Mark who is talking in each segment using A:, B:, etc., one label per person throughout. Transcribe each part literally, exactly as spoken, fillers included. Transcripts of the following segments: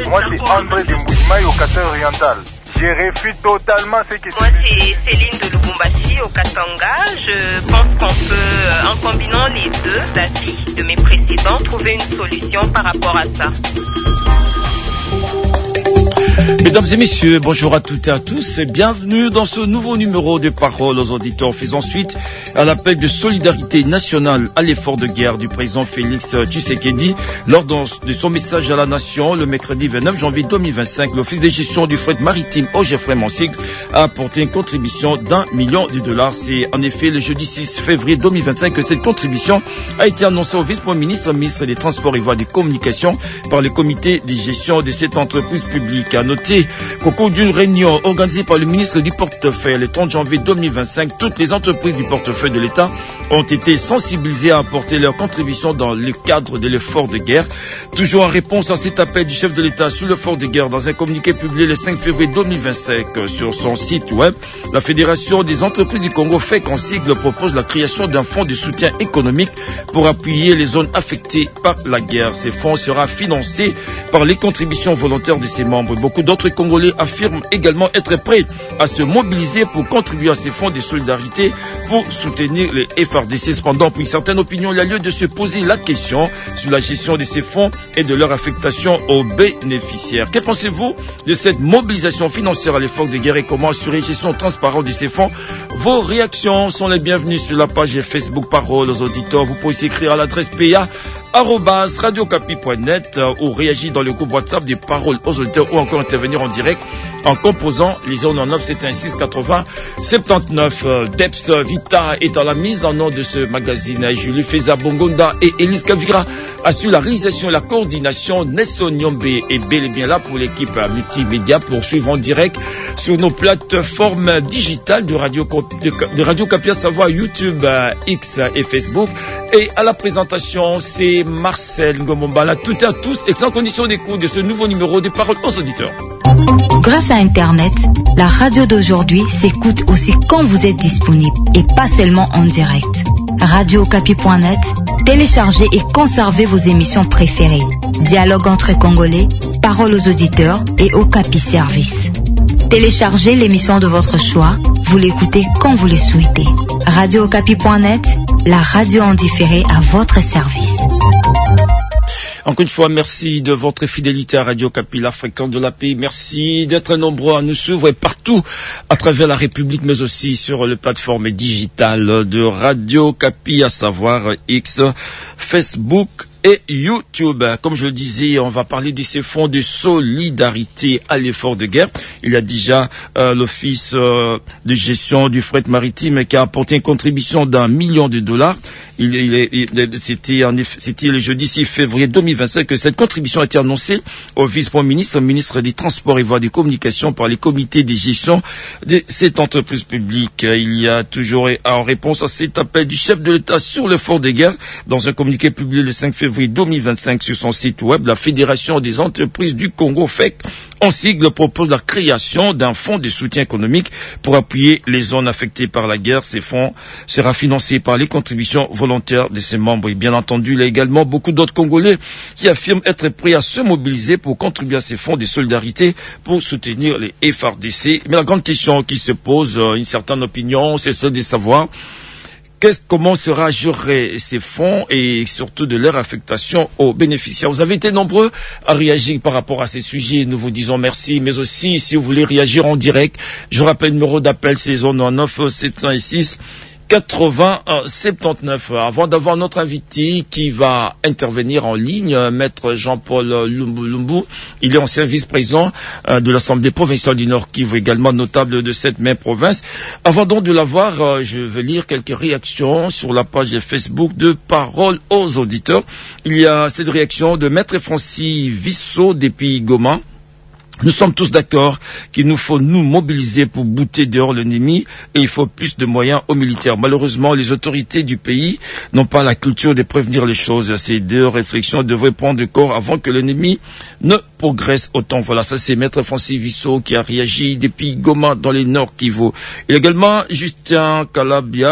A: Moi, c'est André de Mboujimaï au Qatar oriental. Je réfute totalement ce que...
B: Moi, c'est Céline de Lubumbashi au Katanga. Je pense qu'on peut, en combinant les deux avis de mes précédents, trouver une solution par rapport à ça.
C: Mesdames et messieurs, bonjour à toutes et à tous et bienvenue dans ce nouveau numéro de Parole aux auditeurs. Faisant suite à l'appel de solidarité nationale à l'effort de guerre du président Félix Tshisekedi lors de son message à la nation le mercredi vingt-neuf janvier deux mille vingt-cinq. L'Office de gestion du fret maritime au Geoffrey Monsigle a apporté une contribution d'un million de dollars. C'est en effet le jeudi six février deux mille vingt-cinq que cette contribution a été annoncée au vice-premier ministre, ministre des Transports et Voies des Communications par le comité de gestion de cette entreprise publique. À noter qu'au cours d'une réunion organisée par le ministre du portefeuille le trente janvier deux mille vingt-cinq, toutes les entreprises du portefeuille de l'État ont été sensibilisées à apporter leur contribution dans le cadre de l'effort de guerre. Toujours en réponse à cet appel du chef de l'État sur l'effort de guerre, dans un communiqué publié le cinq février deux mille vingt-cinq sur son site web, la Fédération des entreprises du Congo F E C en sigle propose la création d'un fonds de soutien économique pour appuyer les zones affectées par la guerre. Ces fonds sera financé par les contributions volontaires de ses membres. Beaucoup d'autres Congolais affirment également être prêts à se mobiliser pour contribuer à ces fonds de solidarité pour soutenir les F R D C. Cependant, pour une certaine opinion, il y a lieu de se poser la question sur la gestion de ces fonds et de leur affectation aux bénéficiaires. Que pensez-vous de cette mobilisation financière à l'effort de guerre et comment assurer une gestion transparente de ces fonds? Vos réactions sont les bienvenues sur la page Facebook Parole aux auditeurs. Vous pouvez aussi écrire à l'adresse P A arobase radiocapi point net ou réagir dans le groupe WhatsApp des Paroles aux auditeurs ou encore intervenir en direct en composant les zéro neuf sept un six quatre-vingts soixante-dix-neuf. Deps Vita est à la mise en nom de ce magazine. Julie Feza Bongonda et Elise Kavira assurent la réalisation et la coordination. Nesson Nyombe est bel et bien là pour l'équipe multimédia pour suivre en direct sur nos plateformes digitales de Radio, de, de Radio Capia Savoie, YouTube, X et Facebook. Et à la présentation, c'est Marcel Ngomombala. Toutes et à tous, excellentes conditions d'écoute de ce nouveau numéro des Paroles aux auditeurs.
D: Grâce à Internet, la radio d'aujourd'hui s'écoute aussi quand vous êtes disponible et pas seulement en direct. radio okapi point net, téléchargez et conservez vos émissions préférées. Dialogue entre Congolais, Paroles aux auditeurs et Okapi Service. Téléchargez l'émission de votre choix, vous l'écoutez quand vous le souhaitez. radio okapi point net, la radio en différé à votre service.
C: Encore une fois, merci de votre fidélité à Radio Okapi, la fréquence de la paix. Merci d'être nombreux à nous suivre partout à travers la République, mais aussi sur les plateformes digitales de Radio Okapi, à savoir X, Facebook et YouTube. Comme je le disais, on va parler de ces fonds de solidarité à l'effort de guerre. Il y a déjà euh, l'Office euh, de gestion du fret maritime qui a apporté une contribution d'un million de dollars. Il, il, il, c'était, en effet, c'était le jeudi six février deux mille vingt-cinq que cette contribution a été annoncée au vice-premier ministre, ministre des Transports et Voies des Communications par les comités de gestion de cette entreprise publique. Il y a toujours, en réponse à cet appel du chef de l'État sur l'effort de guerre, dans un communiqué publié le cinq février deux mille vingt-cinq sur son site web, la Fédération des entreprises du Congo F E C en sigle propose la création d'un fonds de soutien économique pour appuyer les zones affectées par la guerre. Ces fonds sera financé par les contributions volontaires de ses membres. Et bien entendu, il y a également beaucoup d'autres Congolais qui affirment être prêts à se mobiliser pour contribuer à ces fonds de solidarité pour soutenir les F R D C. Mais la grande question qui se pose, une certaine opinion, c'est celle de savoir Qu'est-ce, comment sera géré ces fonds et surtout de leur affectation aux bénéficiaires. Vous avez été nombreux à réagir par rapport à ces sujets. Nous vous disons merci, mais aussi si vous voulez réagir en direct, je rappelle le numéro d'appel, c'est zéro neuf sept cent six quatre-vingts soixante-dix-neuf. Avant d'avoir notre invité qui va intervenir en ligne, maître Jean-Paul Lumbu, Lumbu, il est ancien vice-président de l'Assemblée provinciale du Nord Kivu, également notable de cette même province. Avant donc de l'avoir, je vais lire quelques réactions sur la page Facebook de Paroles aux auditeurs. Il y a cette réaction de maître Francis Vissot depuis Goma. Nous sommes tous d'accord qu'il nous faut nous mobiliser pour bouter dehors l'ennemi et il faut plus de moyens aux militaires. Malheureusement, les autorités du pays n'ont pas la culture de prévenir les choses. Ces deux réflexions devraient prendre corps avant que l'ennemi ne progresse autant. Voilà, ça c'est maître Francis Vissot qui a réagi depuis Goma dans les Nord Kivu. Il y a également Justin Calabia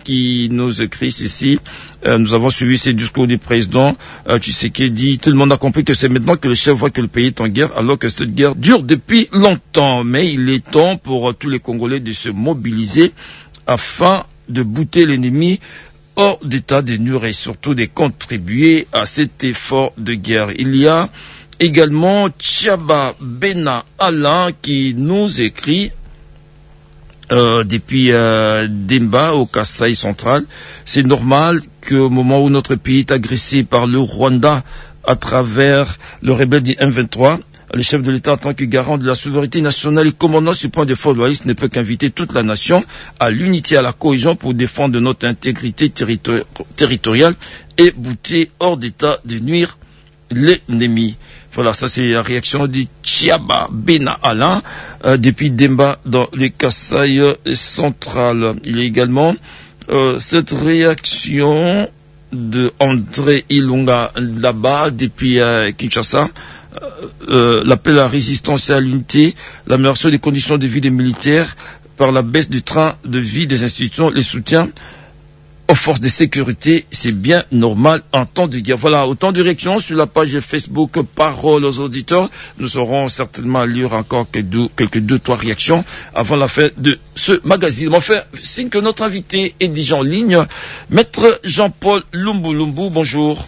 C: qui nous écrit ceci. Euh, nous avons suivi ces discours du président euh, Tshisekedi. Tout le monde a compris que c'est maintenant que le chef voit que le pays est en guerre, alors que cette guerre dure depuis longtemps. Mais il est temps pour euh, tous les Congolais de se mobiliser afin de bouter l'ennemi hors d'état de nuire et surtout de contribuer à cet effort de guerre. Il y a également Tchaba Bena Alain qui nous écrit euh, depuis euh, Demba au Kasaï central. C'est normal qu'au moment où notre pays est agressé par le Rwanda à travers le rebelle du M vingt-trois, le chef de l'État en tant que garant de la souveraineté nationale et commandant suprême des forces loyalistes ne peut qu'inviter toute la nation à l'unité, à la cohésion pour défendre notre intégrité territori- territoriale et bouter hors d'état de nuire l'ennemi. Voilà, ça c'est la réaction de Tchaba Bena Alain euh, depuis Demba dans le Kasaï central. Il y a également euh, cette réaction de André Ilunga là-bas depuis euh, Kinshasa. Euh, euh, l'appel à la résistance et à l'unité, l'amélioration des conditions de vie des militaires par la baisse du train de vie des institutions, les soutiens aux forces de sécurité, c'est bien normal en temps de guerre. Voilà, autant de réactions sur la page Facebook Parole aux auditeurs. Nous aurons certainement lire encore quelques deux, quelques deux, trois réactions avant la fin de ce magazine. Enfin, signe que notre invité est déjà en ligne. Maître Jean-Paul Lumbu Lumbu, bonjour.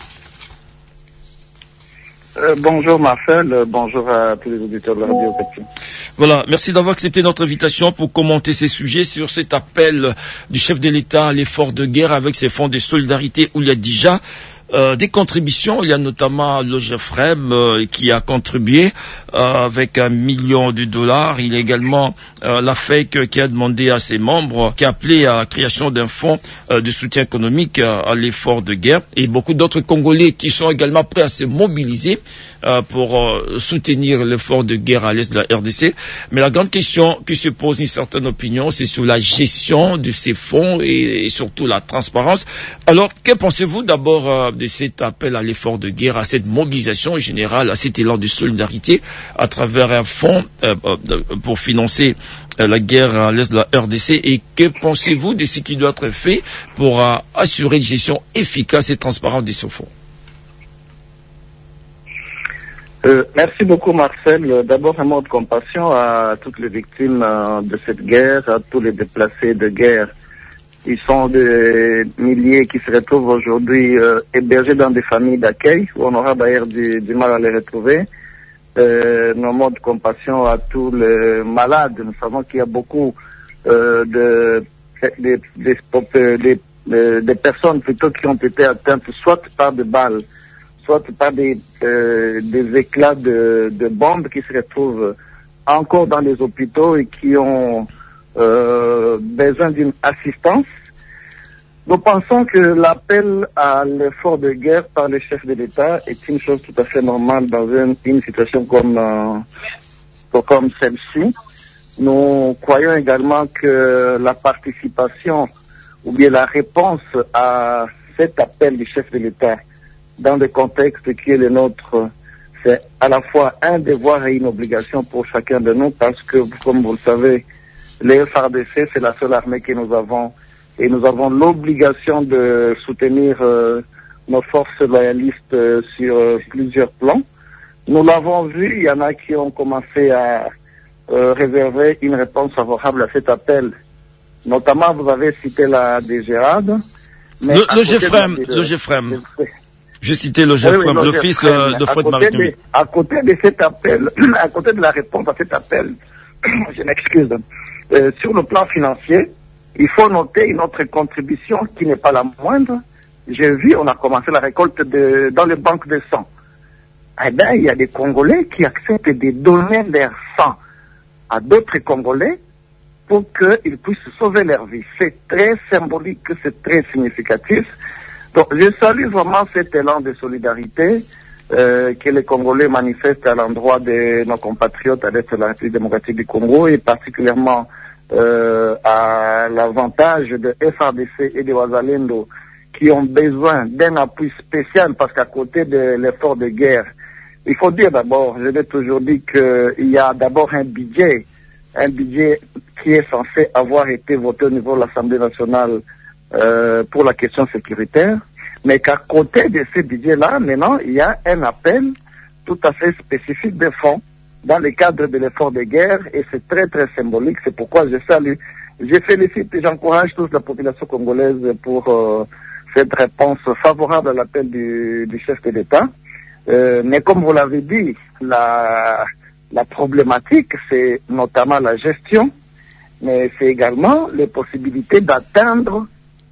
E: Euh, bonjour Marcel, euh, bonjour à tous les auditeurs de la radio.
C: Voilà, merci d'avoir accepté notre invitation pour commenter ces sujets sur cet appel du chef de l'État à l'effort de guerre avec ses fonds de solidarité où il y a déjà euh, des contributions. Il y a notamment l'OGEFREM euh, qui a contribué euh, avec un million de dollars. Il y a également euh, la F E C qui a demandé à ses membres, qui a appelé à la création d'un fonds euh, de soutien économique euh, à l'effort de guerre. Et beaucoup d'autres Congolais qui sont également prêts à se mobiliser euh, pour euh, soutenir l'effort de guerre à l'est de la R D C. Mais la grande question qui se pose une certaine opinion, c'est sur la gestion de ces fonds et, et surtout la transparence. Alors, que pensez-vous d'abord euh, de cet appel à l'effort de guerre, à cette mobilisation générale, à cet élan de solidarité à travers un fonds euh, pour financer euh, la guerre à l'est de la R D C, et que pensez-vous de ce qui doit être fait pour euh, assurer une gestion efficace et transparente de ce fonds?
E: Euh, merci beaucoup Marcel. D'abord un mot de compassion à toutes les victimes euh, de cette guerre, à tous les déplacés de guerre. Ils sont des milliers qui se retrouvent aujourd'hui euh, hébergés dans des familles d'accueil où on aura d'ailleurs du, du mal à les retrouver. Euh, nos mots de compassion à tous les malades. Nous savons qu'il y a beaucoup euh, de, de, de, de, de, de personnes plutôt qui ont été atteintes soit par des balles, soit par des, euh, des éclats de, de bombes qui se retrouvent encore dans les hôpitaux et qui ont euh, besoin d'une assistance. Nous pensons que l'appel à l'effort de guerre par le chef de l'État est une chose tout à fait normale dans une, une situation comme, euh, comme celle-ci. Nous croyons également que la participation ou bien la réponse à cet appel du chef de l'État dans le contexte qui est le nôtre, c'est à la fois un devoir et une obligation pour chacun de nous parce que, comme vous le savez, les F A R D C, c'est la seule armée que nous avons et nous avons l'obligation de soutenir euh, nos forces loyalistes euh, sur euh, plusieurs plans. Nous l'avons vu, il y en a qui ont commencé à euh, réserver une réponse favorable à cet appel. Notamment, vous avez cité la DGRAD.
C: Le, le GEFREM, le GEFREM. J'ai cité le GEFREM, oui, oui, l'Office euh, de fraude maritime.
E: À côté de cet appel, à côté de la réponse à cet appel, je m'excuse, euh, sur le plan financier, il faut noter une autre contribution qui n'est pas la moindre. J'ai vu, on a commencé la récolte de, dans les banques de sang. Eh bien, il y a des Congolais qui acceptent de donner leur sang à d'autres Congolais pour qu'ils puissent sauver leur vie. C'est très symbolique, c'est très significatif. Donc, je salue vraiment cet élan de solidarité euh, que les Congolais manifestent à l'endroit de nos compatriotes à l'est de la République démocratique du Congo et particulièrement euh, à l'avantage de F A R D C et de Wazalendo qui ont besoin d'un appui spécial parce qu'à côté de l'effort de guerre, il faut dire d'abord, je l'ai toujours dit qu'il y a d'abord un budget, un budget qui est censé avoir été voté au niveau de l'Assemblée nationale euh, pour la question sécuritaire, mais qu'à côté de ces budgets-là, maintenant, il y a un appel tout à fait spécifique de fonds dans le cadre de l'effort de guerre, et c'est très très symbolique. C'est pourquoi je salue, je félicite et j'encourage toute la population congolaise pour euh, cette réponse favorable à l'appel du, du chef de l'État. Euh, mais comme vous l'avez dit, la, la problématique, c'est notamment la gestion, mais c'est également les possibilités d'atteindre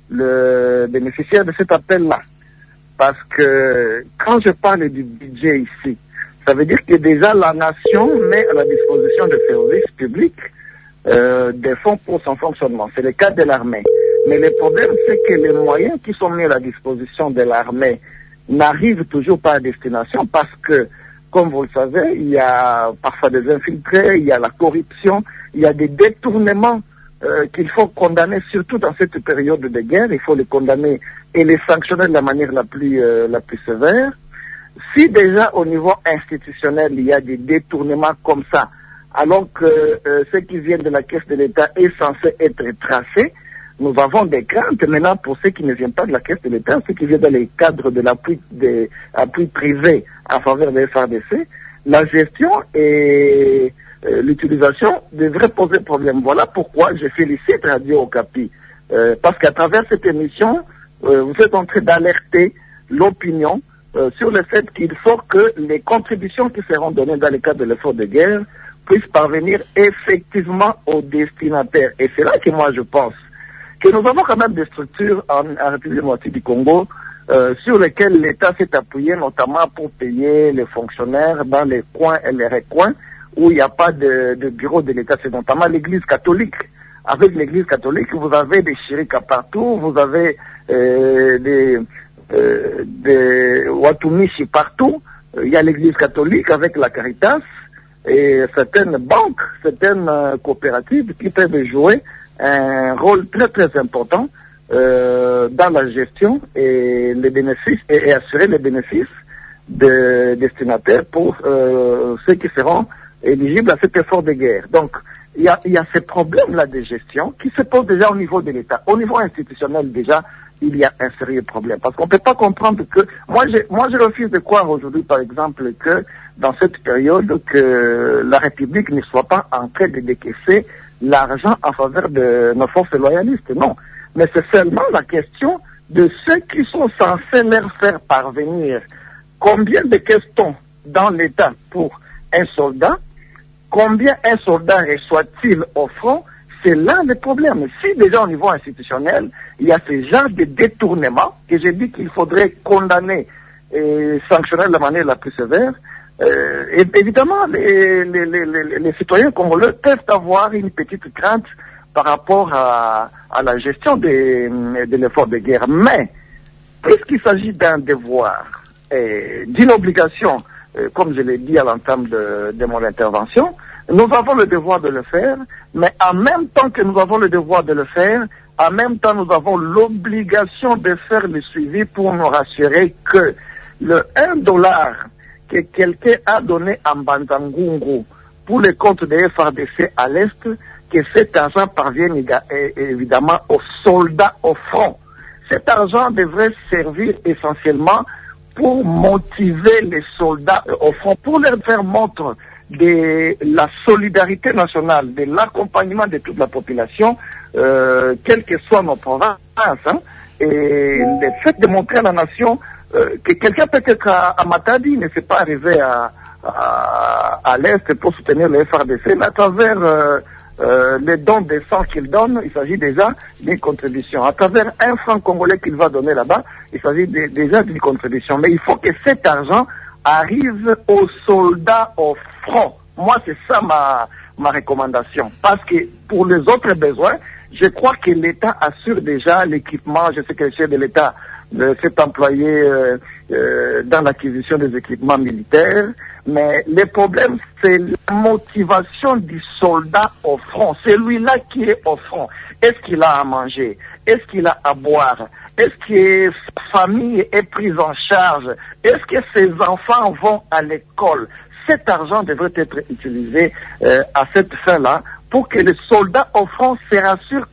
E: le bénéficiaire de cet appel-là. Parce que quand je parle du budget ici, ça veut dire que déjà la nation met à la disposition des services publics euh, des fonds pour son fonctionnement. C'est le cas de l'armée. Mais le problème, c'est que les moyens qui sont mis à la disposition de l'armée n'arrivent toujours pas à destination parce que, comme vous le savez, il y a parfois des infiltrés, il y a la corruption, il y a des détournements euh, qu'il faut condamner, surtout dans cette période de guerre. Il faut les condamner et les sanctionner de la manière la plus, euh, la plus sévère. Si déjà au niveau institutionnel, il y a des détournements comme ça, alors que euh, ce qui vient de la caisse de l'État est censé être tracé, nous avons des craintes maintenant pour ceux qui ne viennent pas de la caisse de l'État, ceux qui viennent dans les cadres de l'appui de, appui privé en faveur des F A R D C. La gestion et euh, l'utilisation devraient poser problème. Voilà pourquoi je félicite Radio Okapi, euh, parce qu'à travers cette émission, euh, vous êtes en train d'alerter l'opinion Euh, sur le fait qu'il faut que les contributions qui seront données dans le cadre de l'effort de guerre puissent parvenir effectivement aux destinataires. Et c'est là que moi je pense que nous avons quand même des structures en, en République démocratique du Congo euh, sur lesquelles l'État s'est appuyé notamment pour payer les fonctionnaires dans les coins et les recoins où il n'y a pas de, de bureau de l'État. C'est notamment l'Église catholique. Avec l'Église catholique, vous avez des chirikas partout, vous avez euh, des... Euh, de Watumishi partout. Il y a l'église catholique avec la Caritas et certaines banques, certaines euh, coopératives qui peuvent jouer un rôle très très important euh, dans la gestion et les bénéfices et, et assurer les bénéfices des destinataires pour euh, ceux qui seront éligibles à cet effort de guerre. Donc il y a, il y a ces problèmes-là de gestion qui se posent déjà au niveau de l'État. Au niveau institutionnel déjà, il y a un sérieux problème. Parce qu'on ne peut pas comprendre que... Moi je, moi, je refuse de croire aujourd'hui, par exemple, que dans cette période, que la République ne soit pas en train de décaisser l'argent en faveur de nos forces loyalistes. Non. Mais c'est seulement la question de ceux qui sont censés leur faire parvenir combien de questions dans l'État pour un soldat, combien un soldat reçoit-il au front. C'est là le problème. Si déjà au niveau institutionnel, il y a ce genre de détournement que j'ai dit qu'il faudrait condamner et sanctionner de la manière la plus sévère, euh, et évidemment, les, les, les, les, les citoyens congolais peuvent avoir une petite crainte par rapport à, à la gestion de, de l'effort de guerre. Mais, puisqu'il s'agit d'un devoir et d'une obligation, euh, comme je l'ai dit à l'entame de, de mon intervention, nous avons le devoir de le faire, mais en même temps que nous avons le devoir de le faire, en même temps nous avons l'obligation de faire le suivi pour nous rassurer que le un dollar que quelqu'un a donné en Banzangungu pour les comptes des F A R D C à l'Est, que cet argent parvienne évidemment aux soldats au front. Cet argent devrait servir essentiellement pour motiver les soldats au front, pour leur faire montre de la solidarité nationale, de l'accompagnement de toute la population, euh, quelles que soient nos provinces, hein, et le fait de montrer à la nation euh, que quelqu'un peut-être à, à Matadi ne s'est pas arrivé à, à, à l'Est pour soutenir le F A R D C, mais à travers euh, euh, les dons de sang qu'il donne, il s'agit déjà d'une contribution. À travers un franc congolais qu'il va donner là-bas, il s'agit de, déjà d'une contribution. Mais il faut que cet argent arrive aux soldats au front. Moi, c'est ça ma, ma recommandation. Parce que pour les autres besoins, je crois que l'État assure déjà l'équipement. Je sais que le chef de l'État euh, s'est employé euh, euh, dans l'acquisition des équipements militaires. Mais le problème, c'est la motivation du soldat au front. C'est lui-là qui est au front. Est-ce qu'il a à manger? Est-ce qu'il a à boire? Est-ce que sa famille est prise en charge? Est-ce que ses enfants vont à l'école? Cet argent devrait être utilisé euh, à cette fin-là pour que les soldats au front se rassurent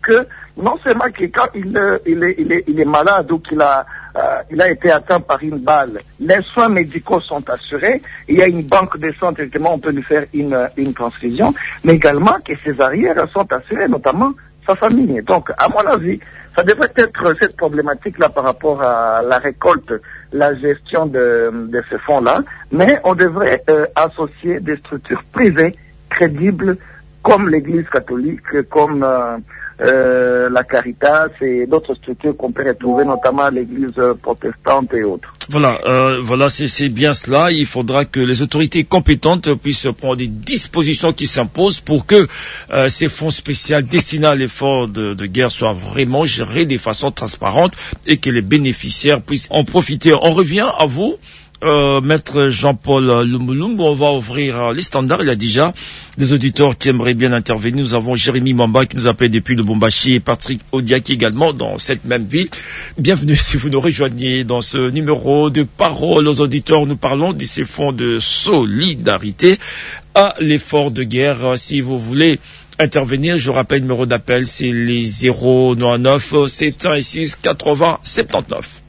E: non seulement que quand il, il, est, il, est, il est malade ou qu'il a, euh, il a été atteint par une balle, les soins médicaux sont assurés, il y a une banque de sang, effectivement, on peut lui faire une, une transfusion, mais également que ses arrières sont assurées, notamment sa famille. Donc, à mon avis, ça devrait être cette problématique-là par rapport à la récolte, la gestion de, de ces fonds-là, mais on devrait euh, associer des structures privées crédibles comme l'Église catholique, comme euh, euh, la Caritas et d'autres structures qu'on peut retrouver, notamment l'Église protestante et autres.
C: Voilà, euh, voilà, c'est bien cela. Il faudra que les autorités compétentes puissent prendre des dispositions qui s'imposent pour que euh, ces fonds spéciaux destinés à l'effort de, de guerre soient vraiment gérés de façon transparente et que les bénéficiaires puissent en profiter. On revient à vous. Euh, Maître Jean-Paul Lumulumbu, on va ouvrir les standards. Il y a déjà des auditeurs qui aimeraient bien intervenir. Nous avons Jérémy Mamba qui nous appelle depuis Lubumbashi et Patrick Odiaki également dans cette même ville. Bienvenue si vous nous rejoignez dans ce numéro de Parole aux auditeurs. Nous parlons de ces fonds de solidarité à l'effort de guerre. Si vous voulez intervenir, je rappelle le numéro d'appel, c'est les zéro neuf sept un six quatre-vingts soixante-dix-neuf.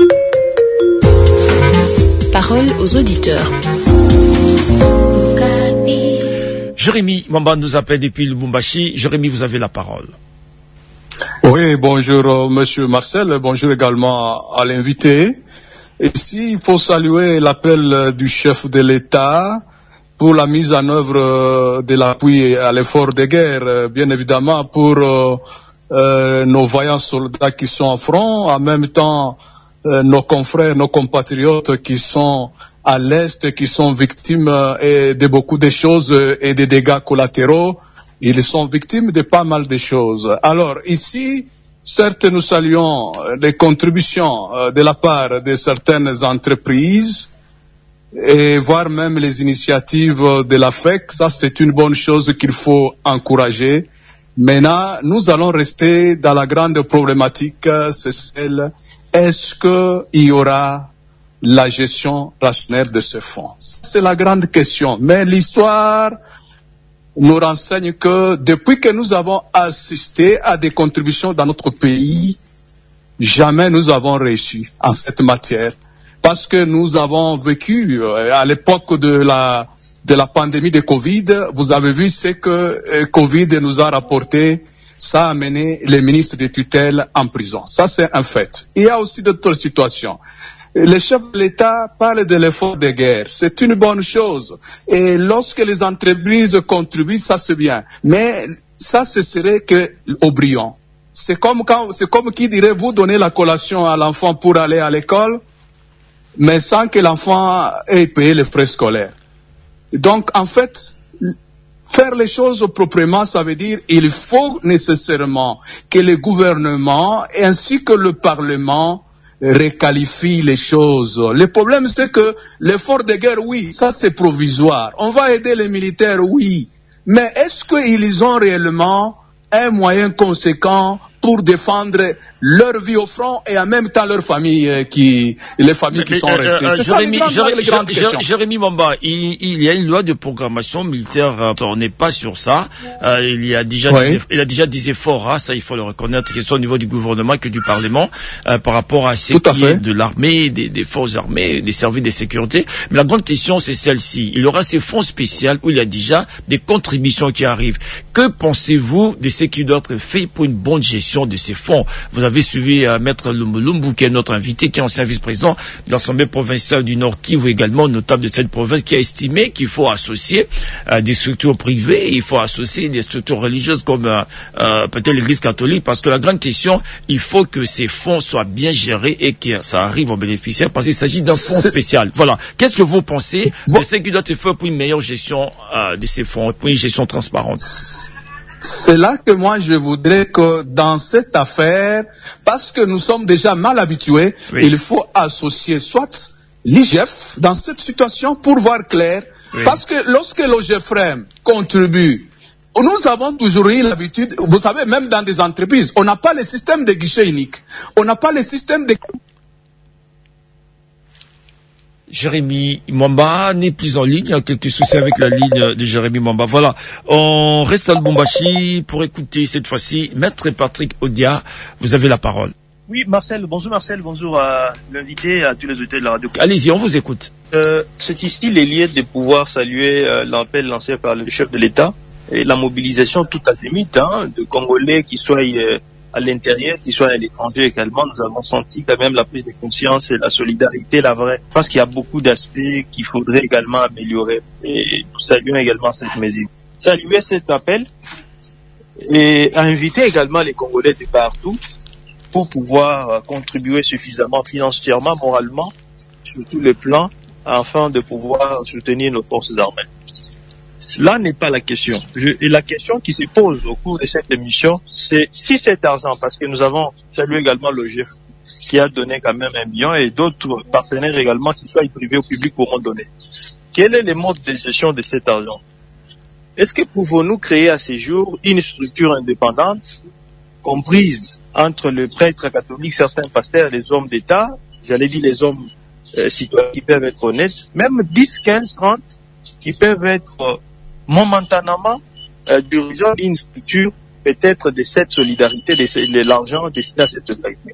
F: Parole aux auditeurs.
C: Jérémy Mamba nous appelle depuis Lubumbashi. Jérémy, vous avez la parole.
G: Oui, bonjour Monsieur Marcel, bonjour également à l'invité. Ici, il faut saluer l'appel du chef de l'État pour la mise en œuvre de l'appui à l'effort de guerre, bien évidemment pour euh, nos vaillants soldats qui sont en front, en même temps Euh, nos confrères, nos compatriotes qui sont à l'Est, qui sont victimes euh, de beaucoup de choses euh, et des dégâts collatéraux. Ils sont victimes de pas mal de choses. Alors ici, certes, nous saluons les contributions euh, de la part de certaines entreprises et voire même les initiatives de l'A F E C. Ça, c'est une bonne chose qu'il faut encourager. Maintenant, nous allons rester dans la grande problématique, c'est celle, est-ce qu'il y aura la gestion rationnelle de ce fonds? C'est la grande question. Mais l'histoire nous renseigne que depuis que nous avons assisté à des contributions dans notre pays, jamais nous avons réussi en cette matière. Parce que nous avons vécu à l'époque de la de la pandémie de Covid, vous avez vu ce que euh, Covid nous a rapporté, ça a amené les ministres de tutelle en prison. Ça, c'est un fait. Il y a aussi d'autres situations. Le chef de l'État parle de l'effort de guerre. C'est une bonne chose. Et lorsque les entreprises contribuent, ça c'est bien. Mais ça, ce serait que au brillant. C'est comme quand, c'est comme qui dirait, vous donnez la collation à l'enfant pour aller à l'école, mais sans que l'enfant ait payé les frais scolaires. Donc, en fait, faire les choses proprement, ça veut dire il faut nécessairement que le gouvernement ainsi que le Parlement requalifient les choses. Le problème, c'est que l'effort de guerre, oui, ça c'est provisoire. On va aider les militaires, oui. Mais est-ce qu'ils ont réellement un moyen conséquent pour défendre leur vie au front et en même temps leur famille euh, qui, les familles qui
C: mais,
G: sont
C: euh,
G: restées.
C: Euh,
G: C'est
C: Jérémy,
G: ça les grandes, les grandes questions.
C: Jérémy Mamba, il, il y a une loi de programmation militaire, euh, on n'est pas sur ça. Euh, il y a déjà,
G: oui.
C: des, il y a déjà des efforts, hein, ça il faut le reconnaître, que ce soit au niveau du gouvernement que du Parlement, euh, par rapport à ce qui est de l'armée, des, des forces armées, des services de sécurité. Mais la grande question, c'est celle-ci. Il y aura ces fonds spéciaux où il y a déjà des contributions qui arrivent. Que pensez-vous de ce qui doit être fait pour une bonne gestion de ces fonds? Vous avez suivi euh, Maître Lumulumbu, qui est notre invité, qui est ancien vice-président de l'Assemblée provinciale du Nord Kivu, également notable de cette province, qui a estimé qu'il faut associer euh, des structures privées, il faut associer des structures religieuses comme euh, euh, peut-être l'Église catholique, parce que la grande question, il faut que ces fonds soient bien gérés et que ça arrive aux bénéficiaires, parce qu'il s'agit d'un fonds spécial. Voilà. Qu'est-ce que vous pensez de ce qui doit être fait pour une meilleure gestion euh, de ces fonds, pour une gestion transparente?
G: C'est là que moi je voudrais que dans cette affaire, parce que nous sommes déjà mal habitués, oui. il faut associer soit l'I G F dans cette situation pour voir clair, oui. parce que lorsque l'O G F R E M contribue, nous avons toujours eu l'habitude, vous savez, même dans des entreprises, on n'a pas le système de guichet unique, on n'a pas le système de...
C: Jérémy Mwamba n'est plus en ligne. Il y a quelques soucis avec la ligne de Jérémy Mwamba. Voilà. On reste à Lubumbashi pour écouter cette fois-ci Maître Patrick Odia. Vous avez la parole.
H: Oui, Marcel. Bonjour Marcel. Bonjour à l'invité, à tous les auditeurs de la radio.
C: Allez-y, on vous écoute.
H: Euh, c'est ici les lieux de pouvoir saluer euh, l'appel lancé par le chef de l'État et la mobilisation tout azimut hein, de Congolais qui soient euh, à l'intérieur, qui soient à l'étranger également. Nous avons senti quand même la prise de conscience et la solidarité, la vraie. Je pense qu'il y a beaucoup d'aspects qu'il faudrait également améliorer et nous saluons également cette mesure. Saluer cet appel et inviter également les Congolais de partout pour pouvoir euh, contribuer suffisamment financièrement, moralement, sur tous les plans, afin de pouvoir soutenir nos forces armées. Là n'est pas la question. Je, et la question qui se pose au cours de cette émission, c'est si cet argent, parce que nous avons salué également le G F qui a donné quand même un million et d'autres partenaires également, qu'ils soient privés ou publics, pourront donner. Quel est le mode de gestion de cet argent? Est-ce que pouvons-nous créer à ce jour une structure indépendante, comprise entre le prêtre catholique, certains pasteurs, les hommes d'État, j'allais dire les hommes euh, citoyens qui peuvent être honnêtes, même dix, quinze, trente, qui peuvent être euh, momentanément euh, dirigeants d'une structure, peut-être de cette solidarité, de, de l'argent destiné à cette solidarité.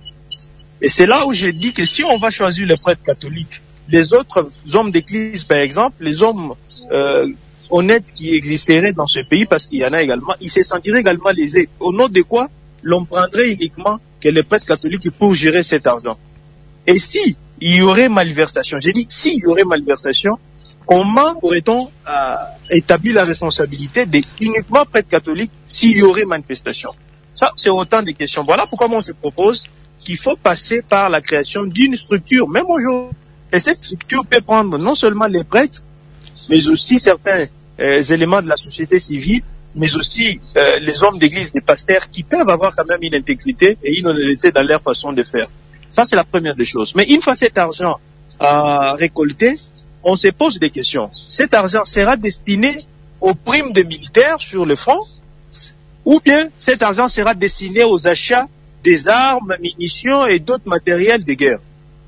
H: Et c'est là où je dis que si on va choisir le prêtre catholique, les autres hommes d'église, par exemple, les hommes euh, honnêtes qui existeraient dans ce pays, parce qu'il y en a également, ils se sentiraient également lésés. Au nom de quoi l'on prendrait uniquement que les prêtres catholiques pour gérer cet argent. Et si il y aurait malversation, j'ai dit s'il y aurait malversation, comment pourrait-on euh, établir la responsabilité des uniquement prêtres catholiques s'il y aurait manifestation? Ça, c'est autant de questions. Voilà pourquoi on se propose qu'il faut passer par la création d'une structure, même aujourd'hui. Et cette structure peut prendre non seulement les prêtres, mais aussi certains euh, éléments de la société civile, mais aussi euh, les hommes d'église, les pasteurs, qui peuvent avoir quand même une intégrité et une honnêteté dans leur façon de faire. Ça, c'est la première des choses. Mais une fois cet argent euh, récolté, on se pose des questions. Cet argent sera destiné aux primes des militaires sur le front, ou bien cet argent sera destiné aux achats des armes, munitions et d'autres matériels de guerre,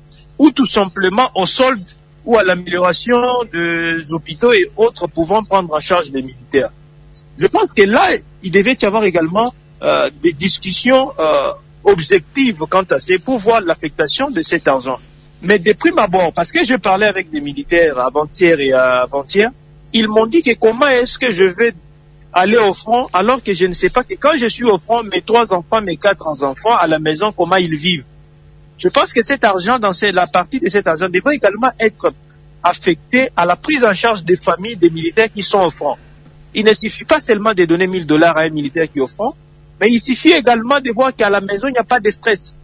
H: ou tout simplement aux soldes ou à l'amélioration des hôpitaux et autres pouvant prendre en charge les militaires. Je pense que là, il devait y avoir également euh, des discussions euh, objectives quant à ces pour voir l'affectation de cet argent. Mais de prime abord, parce que je parlais avec des militaires avant-hier et avant-hier, ils m'ont dit que comment est-ce que je vais aller au front alors que je ne sais pas que quand je suis au front, mes trois enfants, mes quatre enfants à la maison, comment ils vivent. Je pense que cet argent, dans la partie de cet argent, devrait également être affecté à la prise en charge des familles des militaires qui sont au front. Il ne suffit pas seulement de donner mille dollars à un militaire qui est au front, mais il suffit également de voir qu'à la maison, il n'y a pas de stress.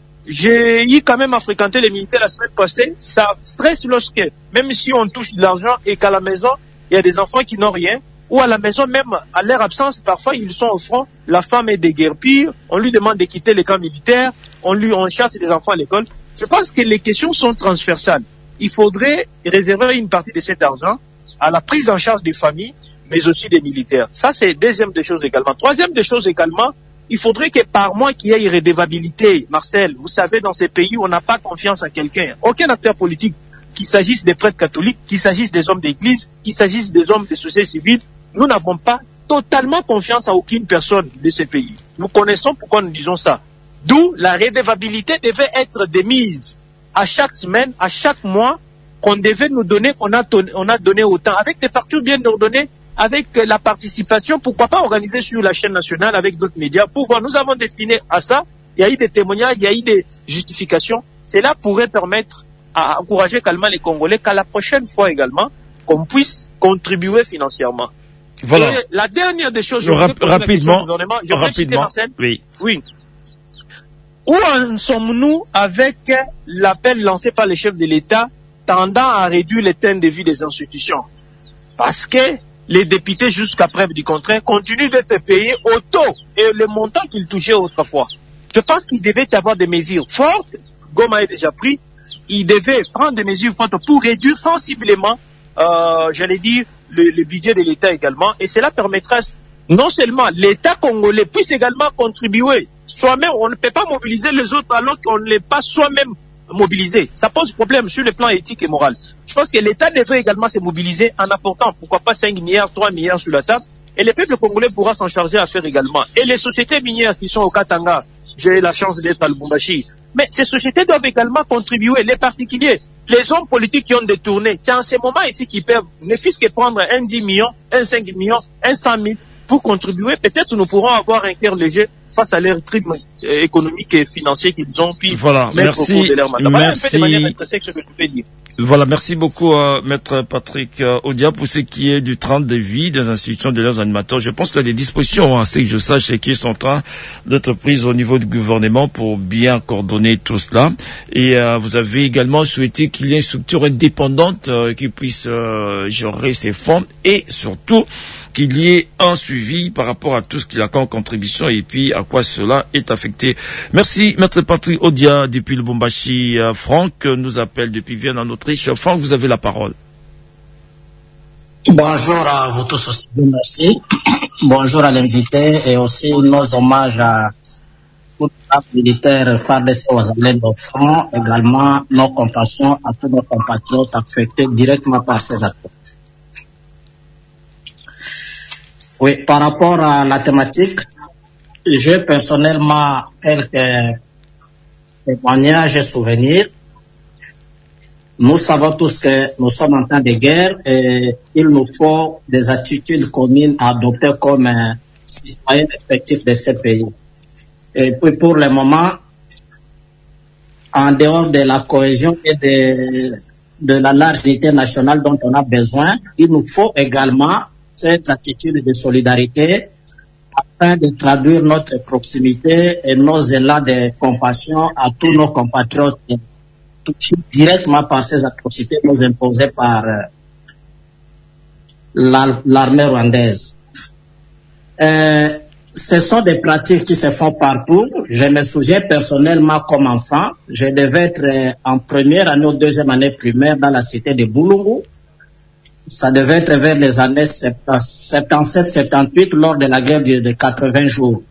H: J'ai eu quand même à fréquenter les militaires la semaine passée, ça stresse lorsque, même si on touche de l'argent et qu'à la maison, il y a des enfants qui n'ont rien, ou à la maison, même à leur absence, parfois ils sont au front, la femme est déguerpie, on lui demande de quitter les camps militaires, on lui on chasse les enfants à l'école. Je pense que les questions sont transversales. Il faudrait réserver une partie de cet argent à la prise en charge des familles, mais aussi des militaires. Ça, c'est deuxième des choses également. Troisième des choses également, il faudrait que par mois qu'il y ait une redevabilité. Marcel, vous savez, dans ces pays où on n'a pas confiance à quelqu'un, aucun acteur politique, qu'il s'agisse des prêtres catholiques, qu'il s'agisse des hommes d'église, qu'il s'agisse des hommes de société civile, nous n'avons pas totalement confiance à aucune personne de ces pays. Nous connaissons pourquoi nous disons ça. D'où la redevabilité devait être démise à chaque semaine, à chaque mois, qu'on devait nous donner, qu'on a, on a donné autant, avec des factures bien ordonnées, avec la participation, pourquoi pas organiser sur la chaîne nationale avec d'autres médias, pour voir, nous avons destiné à ça, il y a eu des témoignages, il y a eu des justifications. Cela pourrait permettre à encourager également les Congolais qu'à la prochaine fois également, qu'on puisse contribuer financièrement.
C: Voilà.
H: Et la dernière des choses,
C: je rap rapidement,
H: je
C: rapidement,
H: Marcel,
C: oui.
H: Oui. Où en sommes-nous avec l'appel lancé par les chefs de l'État tendant à réduire les temps de vie des institutions? Parce que les députés, jusqu'à preuve du contraire, continuent d'être payés au taux et le montant qu'ils touchaient autrefois. Je pense qu'il devait y avoir des mesures fortes. Goma est déjà pris. Il devait prendre des mesures fortes pour réduire sensiblement, euh, j'allais dire, le, le budget de l'État également. Et cela permettra non seulement l'État congolais puisse également contribuer. Soi-même, on ne peut pas mobiliser les autres alors qu'on ne l'est pas soi-même mobilisés. Ça pose problème sur le plan éthique et moral. Je pense que l'État devrait également se mobiliser en apportant, pourquoi pas cinq milliards, trois milliards sur la table, et le peuple congolais pourra s'en charger à faire également. Et les sociétés minières qui sont au Katanga, j'ai eu la chance d'être à Lubumbashi, mais ces sociétés doivent également contribuer, les particuliers, les hommes politiques qui ont détourné. C'est en ces moments ici qu'ils peuvent, ne fût-ce que prendre un dix millions, un cinq millions, un cent mille pour contribuer. Peut-être nous pourrons avoir un cœur léger face à leurs crimes économiques et financiers qu'ils ont pu
C: voilà,
H: mettre
C: merci,
H: au cours de leur mandat.
C: Voilà merci.
H: Un peu de manière intrinsèque ce que je peux dire.
C: Voilà, merci beaucoup, euh, Maître Patrick euh, Odia, pour ce qui est du train de vie des institutions de leurs animateurs. Je pense qu'il y a des dispositions, hein, c'est que je sache, qui sont en train d'être prises au niveau du gouvernement pour bien coordonner tout cela. Et euh, vous avez également souhaité qu'il y ait une structure indépendante euh, qui puisse euh, gérer ces fonds et surtout qu'il y ait un suivi par rapport à tout ce qu'il a comme contribution et puis à quoi cela est affecté. Merci, Maître Patrick Odia, depuis le Lubumbashi. Euh, Franck nous appelle depuis Vienne en Autriche. Franck, vous avez la parole.
I: Bonjour à vous tous aussi, merci. Bonjour à l'invité et aussi nos hommages à tous les militaires F A R D C aux Alliés de front, également nos compassions à tous nos compatriotes affectés directement par ces actes. Oui, par rapport à la thématique, j'ai personnellement quelques témoignages et souvenirs. Nous savons tous que nous sommes en temps de guerre et il nous faut des attitudes communes à adopter comme un citoyen effectif de ce pays. Et puis pour le moment, en dehors de la cohésion et de, de la largité nationale dont on a besoin, il nous faut également cette attitude de solidarité afin de traduire notre proximité et nos élans de compassion à tous nos compatriotes touchés directement par ces atrocités nous imposées par euh, l'armée rwandaise. Euh, ce sont des pratiques qui se font partout. Je me souviens personnellement comme enfant, je devais être euh, en première année ou deuxième année primaire dans la cité de Boulungu. Ça devait être vers les années soixante-dix-sept soixante-dix-huit lors de la guerre de quatre-vingts jours.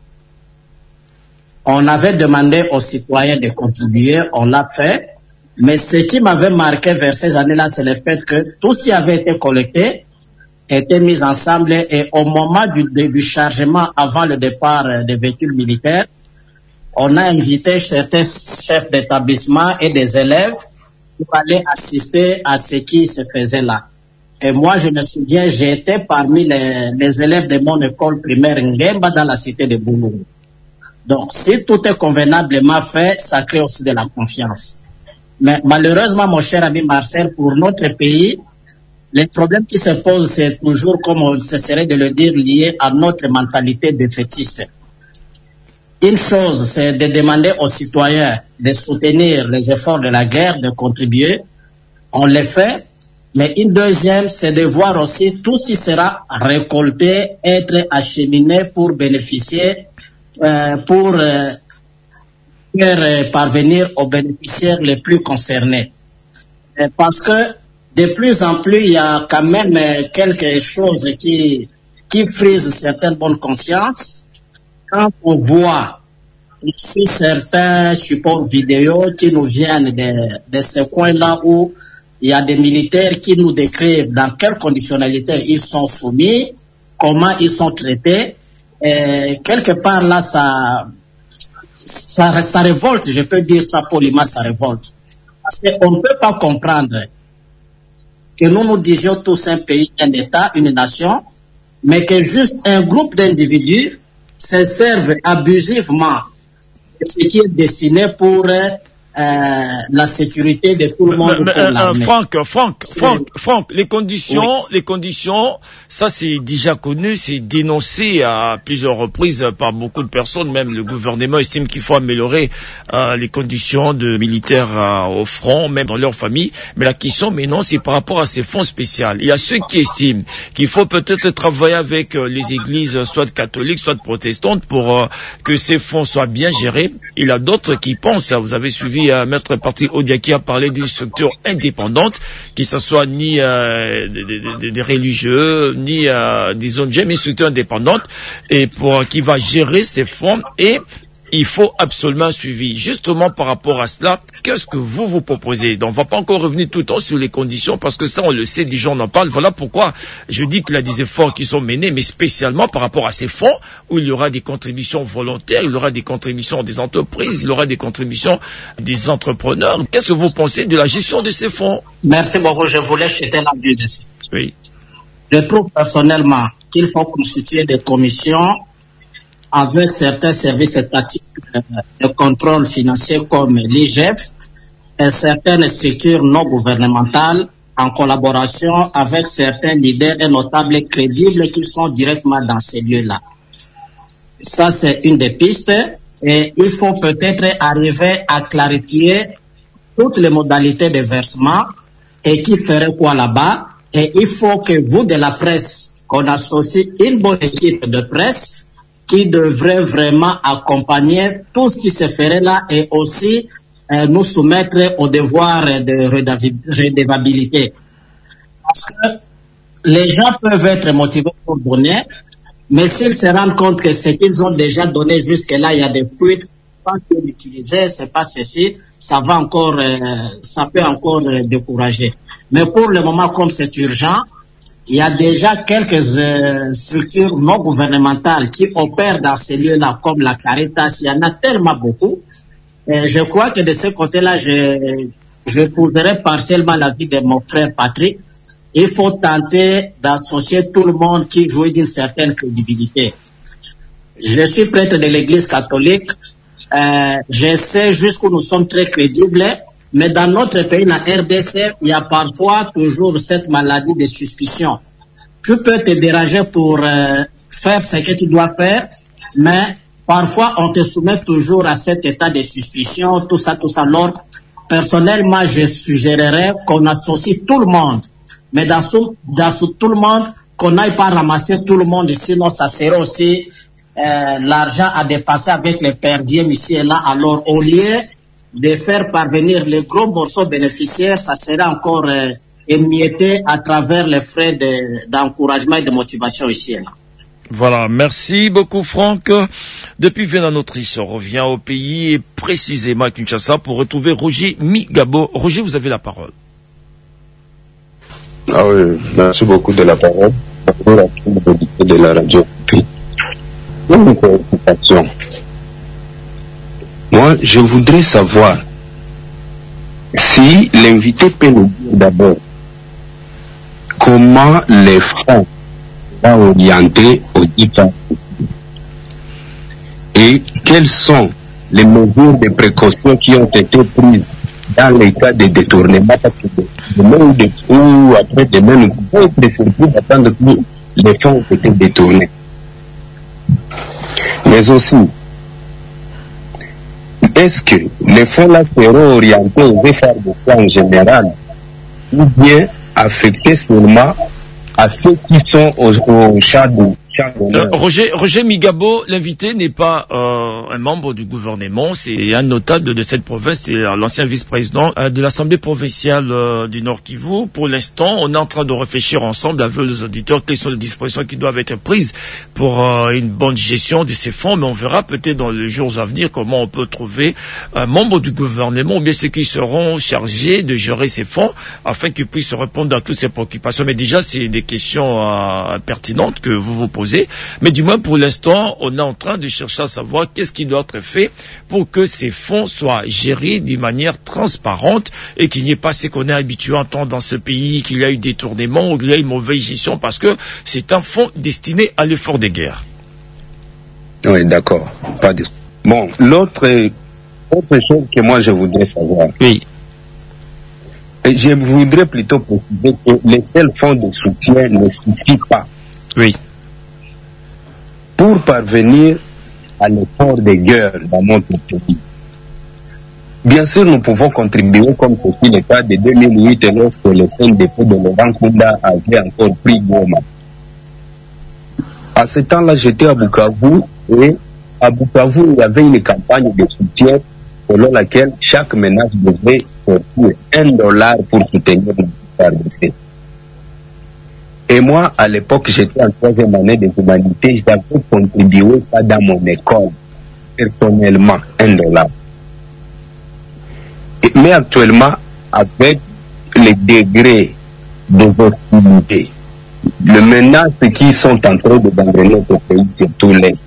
I: On avait demandé aux citoyens de contribuer, on l'a fait, mais ce qui m'avait marqué vers ces années-là, c'est le fait que tout ce qui avait été collecté était mis ensemble et au moment du, du chargement avant le départ des véhicules militaires, on a invité certains chefs d'établissement et des élèves pour aller assister à ce qui se faisait là. Et moi, je me souviens, j'étais parmi les, les élèves de mon école primaire Ngemba dans la cité de Boulungu. Donc, si tout est convenablement fait, ça crée aussi de la confiance. Mais malheureusement, mon cher ami Marcel, pour notre pays, les problèmes qui se posent, c'est toujours, comme on cesserait de le dire, lié à notre mentalité défaitiste. Une chose, c'est de demander aux citoyens de soutenir les efforts de la guerre, de contribuer. On les fait. Mais une deuxième, c'est de voir aussi tout ce qui sera récolté, être acheminé pour bénéficier, euh, pour euh, faire euh, parvenir aux bénéficiaires les plus concernés. Et parce que de plus en plus, il y a quand même euh, quelque chose qui, qui frise certaines bonnes consciences. Quand on voit sur certains supports vidéo qui nous viennent de, de ce coin-là où il y a des militaires qui nous décrivent dans quelles conditionnalités ils sont soumis, comment ils sont traités. Et quelque part là, ça, ça, ça révolte, je peux dire ça poliment, ça révolte. Parce qu'on ne peut pas comprendre que nous nous disions tous un pays, un État, une nation, mais que juste un groupe d'individus se servent abusivement de ce qui est destiné pour Euh, la sécurité de tout le monde.
C: Mais, mais, euh, Franck, Franck, Franck, Franck, les conditions, oui. les conditions, ça c'est déjà connu, c'est dénoncé à plusieurs reprises par beaucoup de personnes. Même le gouvernement estime qu'il faut améliorer euh, les conditions de militaires euh, au front, même dans leur famille. Mais la question, mais non, c'est par rapport à ces fonds spéciaux. Il y a ceux qui estiment qu'il faut peut-être travailler avec euh, les églises, soit catholiques, soit protestantes, pour euh, que ces fonds soient bien gérés. Il y a d'autres qui pensent, vous avez suivi Euh, Maître Patrick Odia qui a parlé d'une structure indépendante, qui ne soit ni euh, des, des, des religieux, ni euh, des O N G, mais une structure indépendante, et pour qui va gérer ces fonds et il faut absolument un suivi. Justement, par rapport à cela, qu'est-ce que vous vous proposez? Donc, on ne va pas encore revenir tout le temps sur les conditions, parce que ça, on le sait, des gens en parlent. Voilà pourquoi je dis qu'il y a des efforts qui sont menés, mais spécialement par rapport à ces fonds, où il y aura des contributions volontaires, il y aura des contributions des entreprises, il y aura des contributions des entrepreneurs. Qu'est-ce que vous pensez de la gestion de ces fonds?
I: Merci beaucoup, je voulais jeter la vue dessus.
C: Oui.
I: Je trouve personnellement qu'il faut constituer des commissions avec certains services étatiques de contrôle financier comme l'I G F et certaines structures non gouvernementales en collaboration avec certains leaders et notables crédibles qui sont directement dans ces lieux-là. Ça, c'est une des pistes et il faut peut-être arriver à clarifier toutes les modalités de versement et qui ferait quoi là-bas. Et il faut que vous, de la presse, qu'on associe une bonne équipe de presse qui devrait vraiment accompagner tout ce qui se ferait là et aussi euh, nous soumettre au devoir de redevabilité. Parce que les gens peuvent être motivés pour donner, mais s'ils se rendent compte que ce qu'ils ont déjà donné jusque-là, il y a des fuites, pas l'utiliser, c'est pas ceci, ça va encore, euh, ça peut encore euh, décourager. Mais pour le moment, comme c'est urgent, il y a déjà quelques euh, structures non gouvernementales qui opèrent dans ces lieux-là, comme la Caritas. Il y en a tellement beaucoup. Et je crois que de ce côté-là, je, je poserai partiellement l'avis de mon frère Patrick. Il faut tenter d'associer tout le monde qui jouit d'une certaine crédibilité. Je suis prêtre de l'Église catholique. Euh, je sais jusqu'où nous sommes très crédibles. Mais dans notre pays, la R D C, il y a parfois toujours cette maladie de suspicion. Tu peux te déranger pour euh, faire ce que tu dois faire, mais parfois on te soumet toujours à cet état de suspicion, tout ça, tout ça. Alors, personnellement, je suggérerais qu'on associe tout le monde, mais dans, sous, dans sous tout le monde, qu'on n'aille pas ramasser tout le monde, sinon ça serait aussi euh, l'argent à dépasser avec les perdièmes ici et là. Alors, au lieu de faire parvenir les gros morceaux bénéficiaires, ça sera encore euh, émietté à travers les frais de, d'encouragement et de motivation ici et là.
C: Voilà, merci beaucoup Franck. Depuis Vienna, Autriche, on revient au pays et précisément à Kinshasa pour retrouver Roger Migabo. Roger, vous avez la parole.
J: Ah oui, merci beaucoup de la parole. Bonjour à tous les auditeurs de la radio. Une préoccupation. Moi, je voudrais savoir si l'invité peut nous dire d'abord comment les fonds vont orienter aux différents et quelles sont les mesures de précaution qui ont été prises dans les cas de détournement, parce que demain ou après demain, nous pouvons être surpris d'attendre que les fonds ont été détournés. Mais aussi, est-ce que les fonds-là seront orientés aux efforts de foi en général ou bien affectés seulement à ceux qui sont au, au champ de
C: Euh, Roger, Roger Migabo, l'invité n'est pas euh, un membre du gouvernement, c'est un notable de cette province, c'est l'ancien vice-président euh, de l'Assemblée provinciale euh, du Nord Kivu. Pour l'instant, on est en train de réfléchir ensemble avec les auditeurs quelles sont les dispositions qui doivent être prises pour euh, une bonne gestion de ces fonds, mais on verra peut-être dans les jours à venir comment on peut trouver un membre du gouvernement ou bien ceux qui seront chargés de gérer ces fonds afin qu'ils puissent répondre à toutes ces préoccupations. Mais déjà, c'est des questions euh, pertinentes que vous vous posez. Mais du moins, pour l'instant, on est en train de chercher à savoir qu'est-ce qui doit être fait pour que ces fonds soient gérés d'une manière transparente et qu'il n'y ait pas ce qu'on est habitué à entendre dans ce pays, qu'il y a eu détournement ou qu'il y a eu une mauvaise gestion, parce que c'est un fonds destiné à l'effort de guerre.
J: Oui, d'accord. Pas de... Bon, l'autre, autre chose que moi je voudrais savoir.
C: Oui.
J: Je voudrais plutôt préciser que les seuls fonds de soutien ne suffisent pas.
C: Oui.
J: Pour parvenir à l'effort de guerre dans notre pays. Bien sûr, nous pouvons contribuer comme c'était le cas de deux mille huit lorsque le C N D P de Laurent Kunda avait encore pris Goma. À ce temps-là, j'étais à Bukavu et à Bukavu, il y avait une campagne de soutien selon laquelle chaque ménage devait sortir un dollar pour soutenir le F A R D C. Et moi, à l'époque, j'étais en troisième année de humanité, j'avais contribué ça dans mon école. personnellement un dollar. Et, mais actuellement, avec les degrés de hostilité, le menace qui sont en train de gangréner notre pays, surtout l'Est,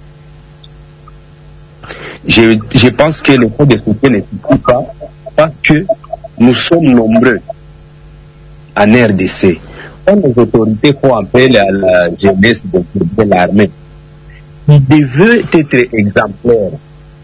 J: je, je pense que le fonds de soutien ne suffit pas parce que nous sommes nombreux en R D C. Quand les autorités font appel à la jeunesse de, de l'armée, ils devaient être exemplaires.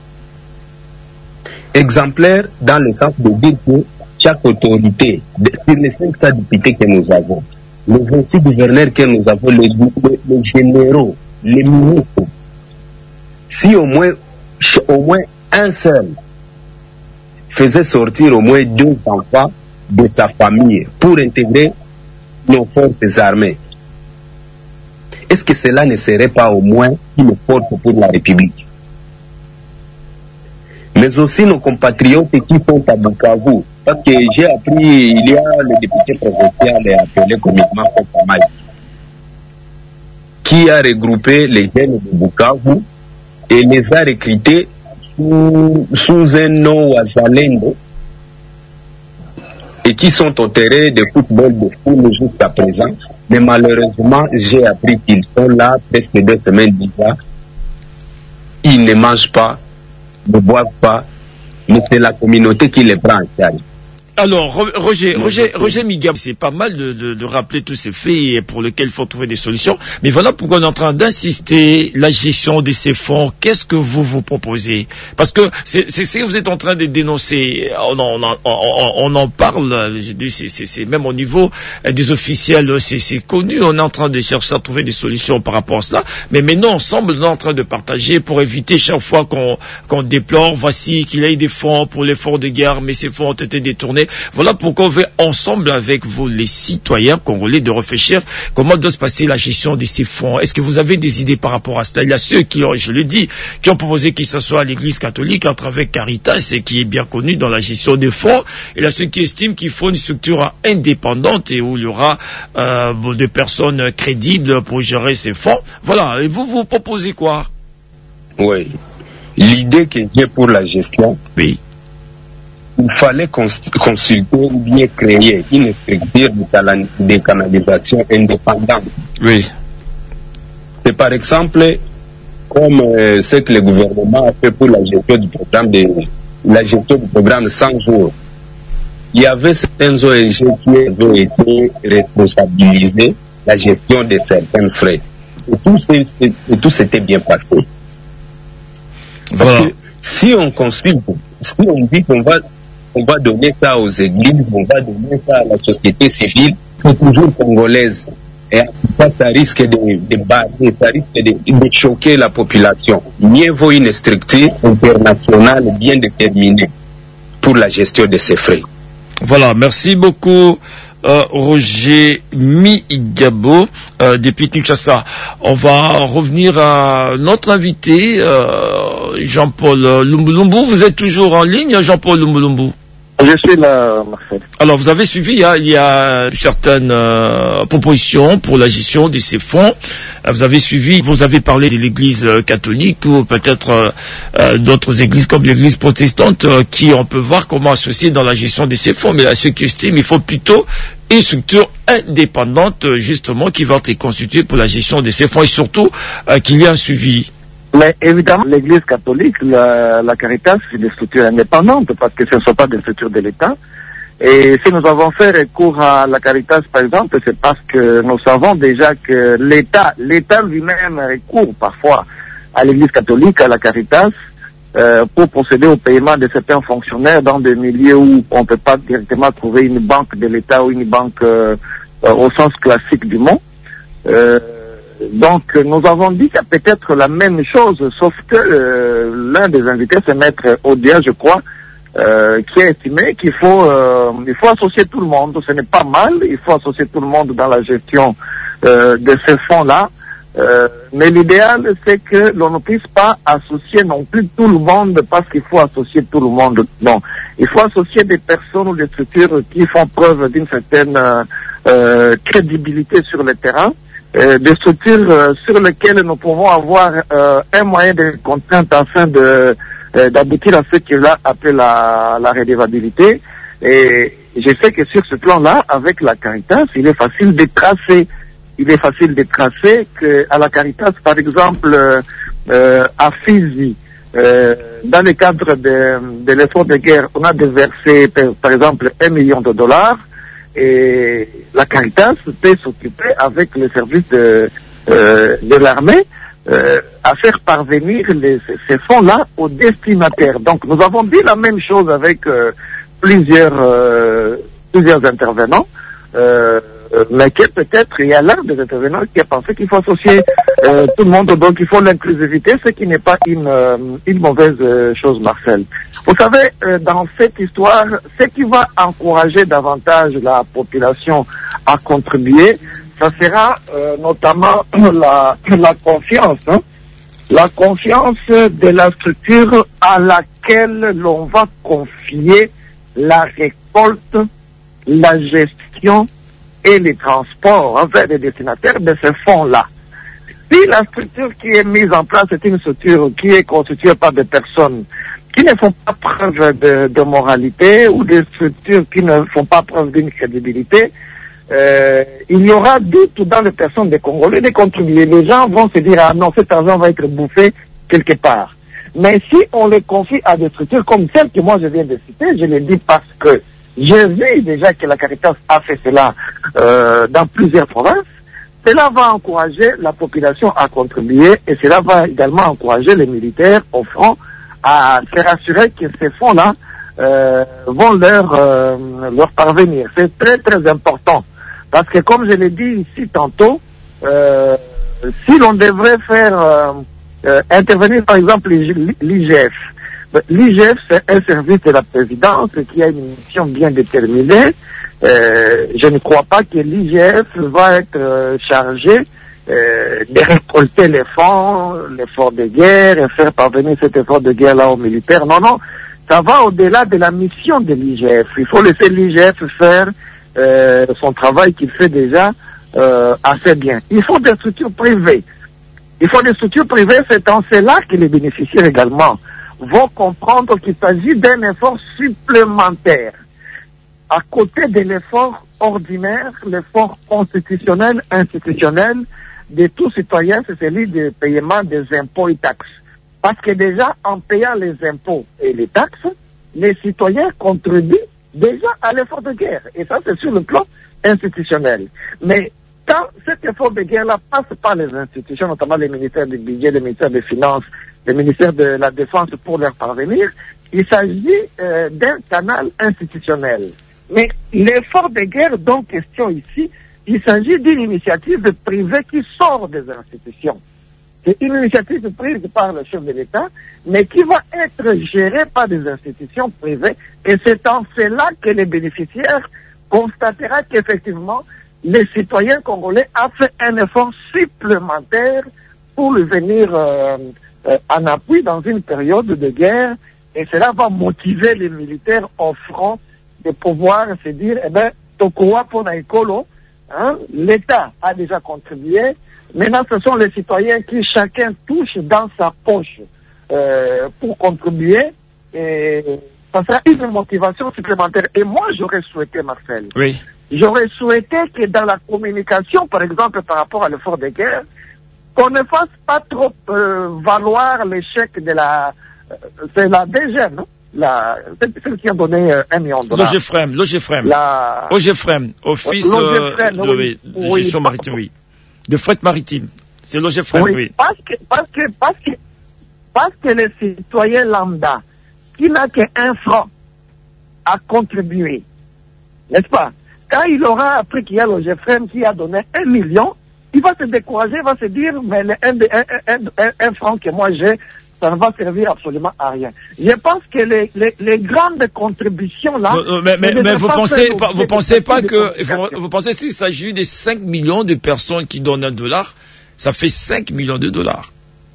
J: Exemplaires dans le sens de dire que chaque autorité, sur les cinq cents députés que nous avons, les vingt-six gouverneurs que nous avons, les, les, les généraux, les ministres, si au moins, au moins un seul faisait sortir au moins deux enfants de sa famille pour intégrer nos forces armées, est-ce que cela ne serait pas au moins une force pour la République? Mais aussi nos compatriotes qui sont à Bukavu, parce que j'ai appris, il y a le député provincial appelé communément Kokamai, qui a regroupé les jeunes de Bukavu et les a recrutés sous, sous un nom Wazalendo, et qui sont au terrain de football de foule jusqu'à présent. Mais malheureusement, j'ai appris qu'ils sont là presque deux semaines déjà. Ils ne mangent pas, ne boivent pas, mais c'est la communauté qui les prend en charge.
C: Alors, Roger, Roger, Roger Migab, c'est pas mal de, de, de rappeler tous ces faits pour lesquels il faut trouver des solutions. Mais voilà pourquoi on est en train d'insister la gestion de ces fonds. Qu'est-ce que vous vous proposez? Parce que c'est ce que vous êtes en train de dénoncer. On en, on, on, on en parle. C'est même au niveau des officiels, c'est connu. On est en train de chercher à trouver des solutions par rapport à cela. Mais maintenant, ensemble, on est en train de partager pour éviter chaque fois qu'on qu'on déplore. Voici qu'il y a eu des fonds pour les fonds de guerre, mais ces fonds ont été détournés. Voilà pourquoi on veut ensemble avec vous, les citoyens congolais, de réfléchir comment doit se passer la gestion de ces fonds. Est-ce que vous avez des idées par rapport à cela? Il y a ceux qui, ont, je le dis, qui ont proposé qu'il s'assoie à l'Église catholique à travers Caritas et qui est bien connu dans la gestion des fonds. Et il y a ceux qui estiment qu'il faut une structure indépendante et où il y aura euh, des personnes crédibles pour gérer ces fonds. Voilà. Et vous, vous proposez quoi?
J: Oui. L'idée que j'ai pour la gestion,
C: oui.
J: Il fallait consulter ou bien créer une structure de canalisation indépendante.
C: Oui.
J: C'est par exemple comme euh, ce que le gouvernement a fait pour la gestion du programme de la gestion du programme cent jours. Il y avait certaines O N G qui avaient été responsabilisées la gestion de certains frais. Et tout s'était bien passé. Parce voilà. que si on consulte, si on dit qu'on va on va donner ça aux églises, on va donner ça à la société civile, c'est toujours congolaise. Et ça, ça risque de, de barrer, ça risque de, de choquer la population. Mieux vaut une structure internationale bien déterminée pour la gestion de ces frais.
C: Voilà, merci beaucoup. Euh, Roger Migabo, euh, depuis Kinshasa. On va revenir à notre invité, euh, Jean-Paul Lumbulumbu. Vous êtes toujours en ligne, Jean-Paul Lumbulumbu?
E: Je suis là, Marcel.
C: Alors, vous avez suivi, il y a, il y a certaines euh, propositions pour la gestion de ces fonds. Vous avez suivi, vous avez parlé de l'église catholique ou peut-être euh, d'autres églises comme l'église protestante euh, qui, on peut voir comment associer dans la gestion de ces fonds. Mais à ceux qui estiment, il faut plutôt une structure indépendante, justement, qui va être constituée pour la gestion de ces fonds et surtout euh, qu'il y ait un suivi.
E: Mais évidemment, l'Église catholique, la, la Caritas, c'est des structures indépendantes parce que ce ne sont pas des structures de l'État. Et si nous avons fait recours à la Caritas, par exemple, c'est parce que nous savons déjà que l'État, l'État lui-même recourt parfois à l'Église catholique, à la Caritas, euh, pour procéder au paiement de certains fonctionnaires dans des milieux où on ne peut pas directement trouver une banque de l'État ou une banque euh, euh, au sens classique du mot. Euh, Donc, nous avons dit qu'il y a peut-être la même chose, sauf que euh, l'un des invités, c'est Maître Odia, je crois, euh, qui a estimé qu'il faut, euh, il faut associer tout le monde. Ce n'est pas mal, il faut associer tout le monde dans la gestion euh, de ces fonds-là. Euh, mais l'idéal, c'est que l'on ne puisse pas associer non plus tout le monde parce qu'il faut associer tout le monde. Non, il faut associer des personnes ou des structures qui font preuve d'une certaine euh, euh, crédibilité sur le terrain. euh, des structures euh, sur lesquelles nous pouvons avoir euh, un moyen de contrainte afin de euh, d'aboutir à ce qu'il a appelé la, la redevabilité. Et je sais que sur ce plan-là, avec la Caritas, il est facile de tracer. Il est facile de tracer que à la Caritas, par exemple, euh, euh, à Fizi, euh, dans le cadre de, de l'effort de guerre, on a déversé, par, par exemple, un million de dollars, et la Caritas peut s'occuper avec le service de, euh, de l'armée euh, à faire parvenir les, ces fonds-là aux destinataires. Donc, nous avons dit la même chose avec euh, plusieurs euh, plusieurs intervenants, euh, mais que peut-être il y a l'un des intervenants qui a pensé qu'il faut associer euh, tout le monde, donc il faut l'inclusivité, ce qui n'est pas une euh, une mauvaise euh, chose, Marcel. Vous savez, euh, dans cette histoire, ce qui va encourager davantage la population à contribuer, ça sera euh, notamment la la confiance, hein, la confiance de la structure à laquelle l'on va confier la récolte, la gestion et les transports envers les destinataires de ces fonds-là. Si la structure qui est mise en place est une structure qui est constituée par des personnes qui ne font pas preuve de, de moralité ou des structures qui ne font pas preuve d'une crédibilité, euh, il y aura doute dans les personnes des Congolais de contribuer. Les gens vont se dire, ah non, cet argent va être bouffé quelque part. Mais si on les confie à des structures comme celle que moi je viens de citer, je le dis parce que je vu déjà que la Caritas a fait cela euh, dans plusieurs provinces, cela va encourager la population à contribuer et cela va également encourager les militaires au front à se rassurer que ces fonds-là euh, vont leur, euh, leur parvenir. C'est très très important parce que comme je l'ai dit ici tantôt, euh, si l'on devrait faire euh, euh, intervenir par exemple l'I G F, l'I G F, c'est un service de la présidence qui a une mission bien déterminée. Euh, je ne crois pas que l'I G F va être euh, chargé euh, de récolter les fonds, l'effort de guerre, et faire parvenir cet effort de guerre-là aux militaires. Non, non, ça va au-delà de la mission de l'I G F. Il faut laisser l'I G F faire euh, son travail qu'il fait déjà euh, assez bien. Il faut des structures privées. Il faut des structures privées, c'est en cela que les bénéficiaires également vont comprendre qu'il s'agit d'un effort supplémentaire. À côté de l'effort ordinaire, l'effort constitutionnel, institutionnel de tout citoyen, c'est celui du paiement des impôts et taxes. Parce que déjà, en payant les impôts et les taxes, les citoyens contribuent déjà à l'effort de guerre. Et ça, c'est sur le plan institutionnel. Mais quand cet effort de guerre-là passe par les institutions, notamment les ministères du budget, les ministères des finances, les ministères de la défense pour leur parvenir, il s'agit euh, d'un canal institutionnel. Mais l'effort de guerre dont question ici, il s'agit d'une initiative privée qui sort des institutions. C'est une initiative prise par le chef de l'État, mais qui va être gérée par des institutions privées. Et c'est en cela que les bénéficiaires constatera qu'effectivement, les citoyens congolais ont fait un effort supplémentaire pour venir euh, euh, en appui dans une période de guerre, et cela va motiver les militaires au front de pouvoir se dire, eh ben, Tokoa pour Naikolo, hein, l'État a déjà contribué, maintenant ce sont les citoyens qui chacun touche dans sa poche euh, pour contribuer, et ça sera une motivation supplémentaire. Et moi j'aurais souhaité, Marcel,
C: oui.
E: J'aurais souhaité que dans la communication, par exemple, par rapport à l'effort de guerre, qu'on ne fasse pas trop euh, valoir l'échec de la... Euh, c'est la D G, non la, c'est celle qui a donné euh, un million de dollars.
C: L'OGEFREM, l'OGEFREM.
E: La...
C: OGEFREM, Office euh, de,
E: oui,
C: de
E: oui,
C: gestion maritime, oui. De fret maritime. C'est l'OGEFREM,
E: oui.
C: oui.
E: Parce que, parce que, parce que, parce que les citoyens lambda, qui n'a qu'un franc à contribuer, n'est-ce pas? Quand il aura appris qu'il y a l'OGEFREM qui a donné un million, il va se décourager, il va se dire, mais le, un, un, un, un, un franc que moi j'ai, ça ne va servir absolument à rien. Je pense que les, les, les grandes contributions là...
C: Euh, mais mais, mais vous pensez pas, vous pensez pas que... Vous, vous pensez qu'il s'agit des cinq millions de personnes qui donnent un dollar, ça fait cinq millions de dollars.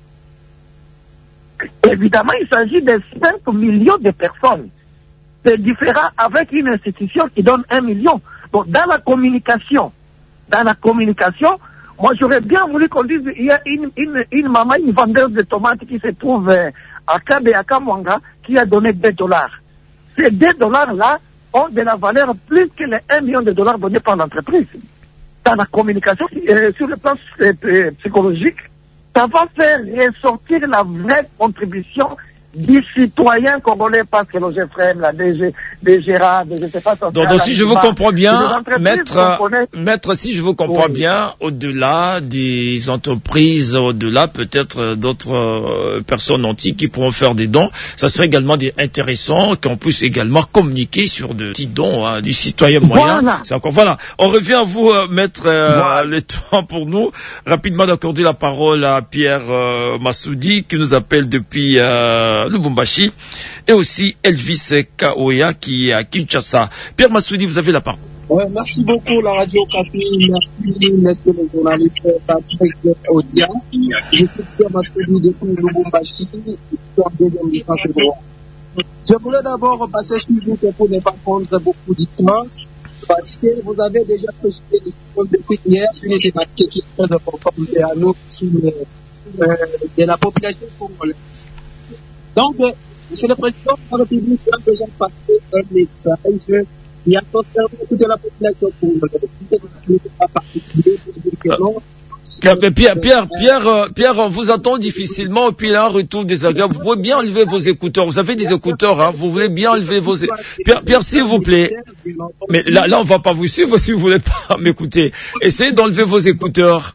E: Évidemment, il s'agit de cinq millions de personnes. C'est différent avec une institution qui donne un million. Donc, dans la communication, dans la communication,
K: moi j'aurais bien voulu qu'on dise, il y a une, une, une maman, une vendeuse de tomates qui se trouve euh, à Kabe, à Kamwanga, qui a donné deux dollars. Ces deux dollars-là ont de la valeur plus que les un million de dollars donnés par l'entreprise. Dans la communication, euh, sur le plan euh, psychologique, ça va faire ressortir la vraie contribution du citoyen congolais, parce que le G F R M, la D G, D G R A, je ne sais pas...
C: Donc, donc si je vous comprends bien, maître, maître, si je vous comprends oui. bien, au-delà des entreprises, au-delà peut-être d'autres euh, personnes antiques qui pourront faire des dons, ça serait également des intéressant qu'on puisse également communiquer sur de petits dons hein, du citoyen moyen. Voilà. C'est encore, voilà. On revient à vous, euh, maître, euh, voilà. le temps pour nous. Rapidement d'accorder la parole à Pierre euh, Massoudi, qui nous appelle depuis... Euh, Lubumbashi, et aussi Elvis Kaoya qui est à Kinshasa. Pierre Massoudi, vous avez la parole.
L: Ouais, merci beaucoup la radio Capi, merci monsieur le journaliste Patrick Odia. Je suis Pierre Massoudi depuis Lubumbashi. Je voulais d'abord passer sur vous pour ne pas prendre beaucoup de temps, parce que vous avez déjà présenté des questions depuis hier sur une thématique qui est très importante à nous, sur euh, de la population congolaise. Donc, euh, Monsieur le Président de la République a déjà passé un message qui a concerné toute la population congolaise. Ce n'est pas particulier pour dire que non.
C: Pierre, Pierre, Pierre, Pierre, on vous entend difficilement, et puis là, un retour des agréables. Vous pouvez bien enlever vos écouteurs. Vous avez des écouteurs, hein. Vous voulez bien enlever vos écouteurs. Pierre, Pierre, s'il vous plaît. Mais là, là, on va pas vous suivre si vous voulez pas m'écouter. Essayez d'enlever vos écouteurs.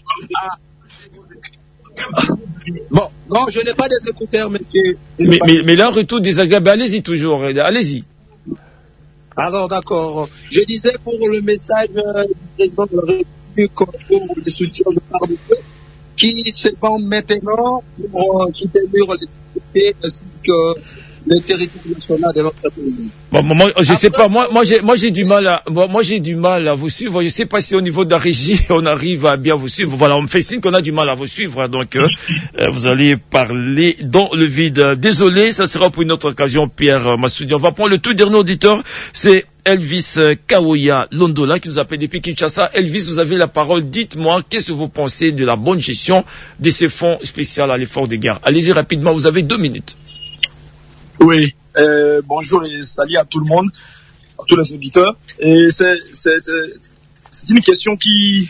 L: Bon, non, je n'ai pas des écouteurs, monsieur.
C: Mais, mais, mais là, un retour des agréables. Allez-y toujours. Allez-y.
L: Alors, d'accord. Je disais pour le message euh, du président de la République pour le soutien de Parlement qui se vend maintenant pour euh, soutenir les députés ainsi que le territoire national de notre pays.
C: Bon, moi, je Après, sais pas, moi, moi, j'ai, moi, j'ai du mal à, moi, moi, j'ai du mal à vous suivre. Je sais pas si au niveau de la régie, on arrive à bien vous suivre. Voilà, on me fait signe qu'on a du mal à vous suivre. Donc, euh, vous allez parler dans le vide. Désolé, ça sera pour une autre occasion, Pierre Massoudi. On va prendre le tout dernier auditeur. C'est Elvis Kaoya Londola qui nous appelle depuis Kinshasa. Elvis, vous avez la parole. Dites-moi, qu'est-ce que vous pensez de la bonne gestion de ces fonds spéciaux à l'effort de guerre? Allez-y rapidement, vous avez deux minutes.
M: Oui, euh, bonjour et salut à tout le monde, à tous les auditeurs. Et c'est, c'est, c'est, c'est une question qui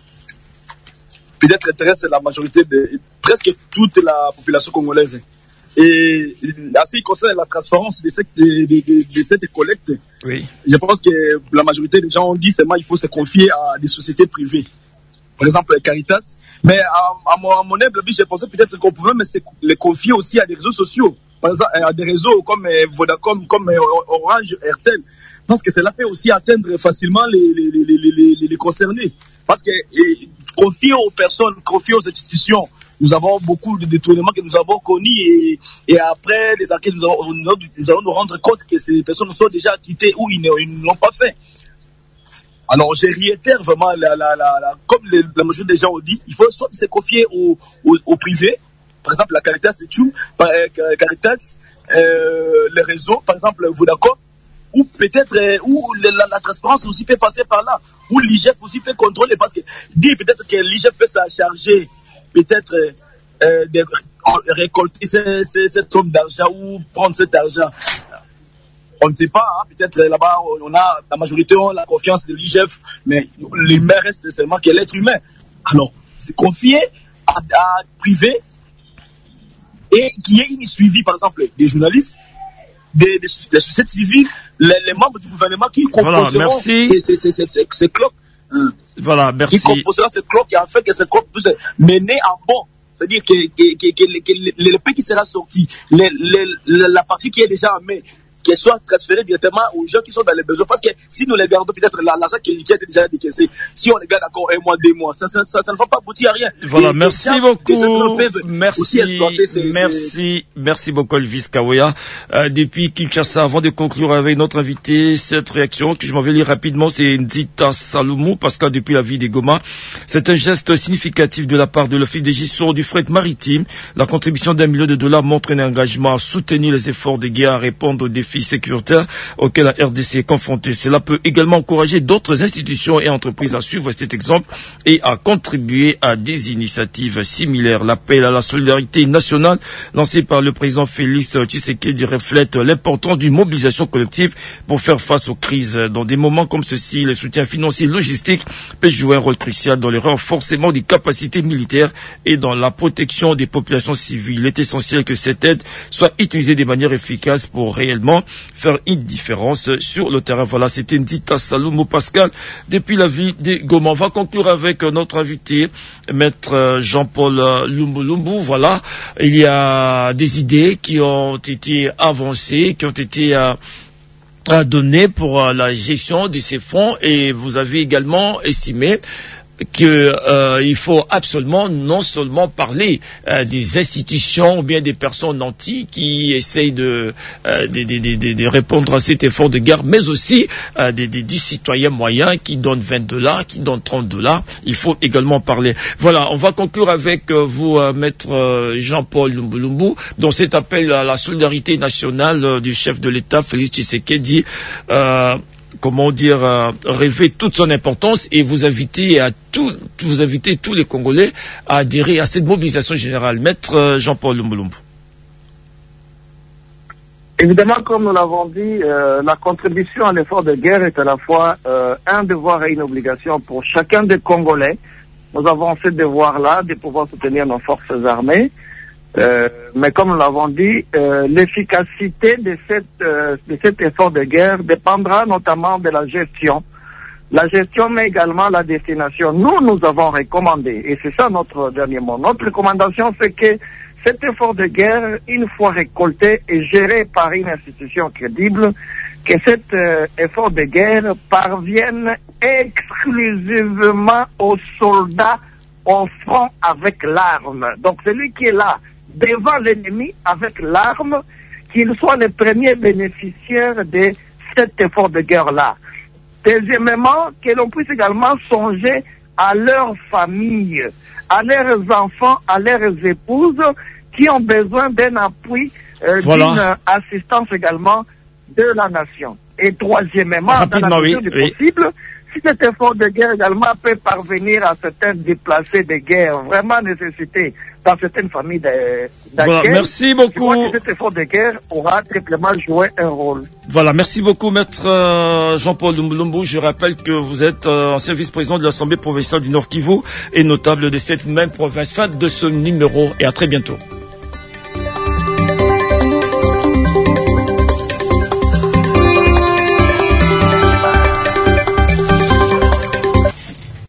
M: peut-être intéresse la majorité de presque toute la population congolaise. Et à ce qui concerne la transparence de cette, de, de, de, de cette collecte, oui. Je pense que la majorité des gens ont dit seulement qu'il faut se confier à des sociétés privées. Par exemple, Caritas. Mais à, à, mon, à mon humble avis, j'ai pensé peut-être qu'on pouvait mais les confier aussi à des réseaux sociaux. Par exemple, à des réseaux comme Vodacom, comme Orange, Airtel. Je pense que cela peut aussi atteindre facilement les, les, les, les, les, les concernés. Parce que et, confier aux personnes, confier aux institutions, nous avons beaucoup de détournements que nous avons connus et, et après les enquêtes, nous allons, nous allons nous rendre compte que ces personnes sont déjà quittées ou ils ne, ils ne l'ont pas fait. Alors, je réitère vraiment, la, la, la, la, comme les, la majorité des gens ont dit, il faut soit se confier au, au, au privé. Par exemple, la Caritas et tout, Caritas, euh, les réseaux, par exemple, Vodacom, ou peut-être, euh, où la, la transparence aussi peut passer par là, où l'I G F aussi peut contrôler, parce que dire peut-être que l'I G F peut se charger, peut-être, euh, de récolter ces, ces, cette somme d'argent ou prendre cet argent. On ne sait pas, hein, peut-être là-bas, on a, la majorité ont la confiance de l'I G F, mais l'humain reste seulement que l'être humain. Alors, c'est confié à, à privé, et qu'il y ait une suivi, par exemple, des journalistes, des, des, des sociétés civiles, les, les membres du gouvernement qui composeront voilà, ces, ces, ces, ces, ces, ces cloques. Hein,
C: voilà, merci.
M: Qui composeront ces cloques et en fait que ces cloques puissent mener à bon. C'est-à-dire que, que, que, que, que le, le pays qui sera sorti, les, les, la partie qui est déjà en main, qu'elle soit transférée directement aux gens qui sont dans les besoins. Parce que si nous les gardons, peut-être l'argent qui, qui a été déjà décaissé, si on les garde encore un mois, deux mois, ça, ça, ça, ça ne va pas aboutir à rien.
C: Voilà, et merci beaucoup. Merci, ces, merci, ces... merci beaucoup, Elvis Kaoya. Euh, depuis Kinshasa, avant de conclure avec notre invité, cette réaction que je m'en vais lire rapidement, c'est Ndita Salomou, parce que depuis la vie des Goma, c'est un geste significatif de la part de l'Office de gestion du fret maritime. La contribution d'un million de dollars montre un engagement à soutenir les efforts de guerre, à répondre aux défis défis sécuritaires auxquels la R D C est confrontée. Cela peut également encourager d'autres institutions et entreprises à suivre cet exemple et à contribuer à des initiatives similaires. L'appel à la solidarité nationale lancé par le président Félix Tshisekedi reflète l'importance d'une mobilisation collective pour faire face aux crises. Dans des moments comme ceci, le soutien financier et logistique peut jouer un rôle crucial dans le renforcement des capacités militaires et dans la protection des populations civiles. Il est essentiel que cette aide soit utilisée de manière efficace pour réellement faire une différence sur le terrain. Voilà, c'était Ndita Salomo Pascal depuis la ville de Goma. On va conclure avec notre invité, maître Jean-Paul Lumbu Lumbu. Voilà, il y a des idées qui ont été avancées, qui ont été euh, à donner pour euh, la gestion de ces fonds, et vous avez également estimé que euh, il faut absolument non seulement parler euh, des institutions ou bien des personnes nantis qui essayent de, euh, de, de, de, de répondre à cet effort de guerre, mais aussi euh, des, des, des citoyens moyens qui donnent vingt dollars, qui donnent trente dollars. Il faut également parler. Voilà, on va conclure avec euh, vous, euh, maître euh, Jean-Paul Lumbu Lumbu, dans cet appel à la solidarité nationale euh, du chef de l'État, Félix Tshisekedi, euh, comment dire, euh, relever toute son importance, et vous invitez à tout, vous invitez tous les Congolais à adhérer à cette mobilisation générale. Maître euh, Jean-Paul Lumbu Lumbu.
K: Évidemment, comme nous l'avons dit, euh, la contribution à l'effort de guerre est à la fois euh, un devoir et une obligation pour chacun des Congolais. Nous avons ce devoir-là de pouvoir soutenir nos forces armées. Euh, mais comme nous l'avons dit, euh, l'efficacité de, cette, euh, de cet effort de guerre dépendra notamment de la gestion. La gestion, mais également la destination. Nous, nous avons recommandé, et c'est ça notre dernier mot. Notre recommandation, c'est que cet effort de guerre, une fois récolté et géré par une institution crédible, que cet euh, effort de guerre parvienne exclusivement aux soldats au front avec l'arme. Donc celui qui est là, devant l'ennemi avec l'arme, qu'il soit le premier bénéficiaire de cet effort de guerre-là. Deuxièmement, que l'on puisse également songer à leurs familles, à leurs enfants, à leurs épouses, qui ont besoin d'un appui, euh, voilà. d'une assistance également de la nation. Et troisièmement,
C: rapidement,
K: dans la mesure
C: oui,
K: du
C: oui.
K: possible, si cet effort de guerre également peut parvenir à certains déplacés de guerre vraiment nécessités dans certaines familles d'accueil,
C: voilà, merci beaucoup.
K: Cet effort de guerre aura triplement joué un rôle.
C: Voilà, merci beaucoup, maître euh, Jean-Paul Lumbu Lumbu. Je rappelle que vous êtes euh, ancien vice-président de l'Assemblée provinciale du Nord Kivu et notable de cette même province. Fin de ce numéro, et à très bientôt.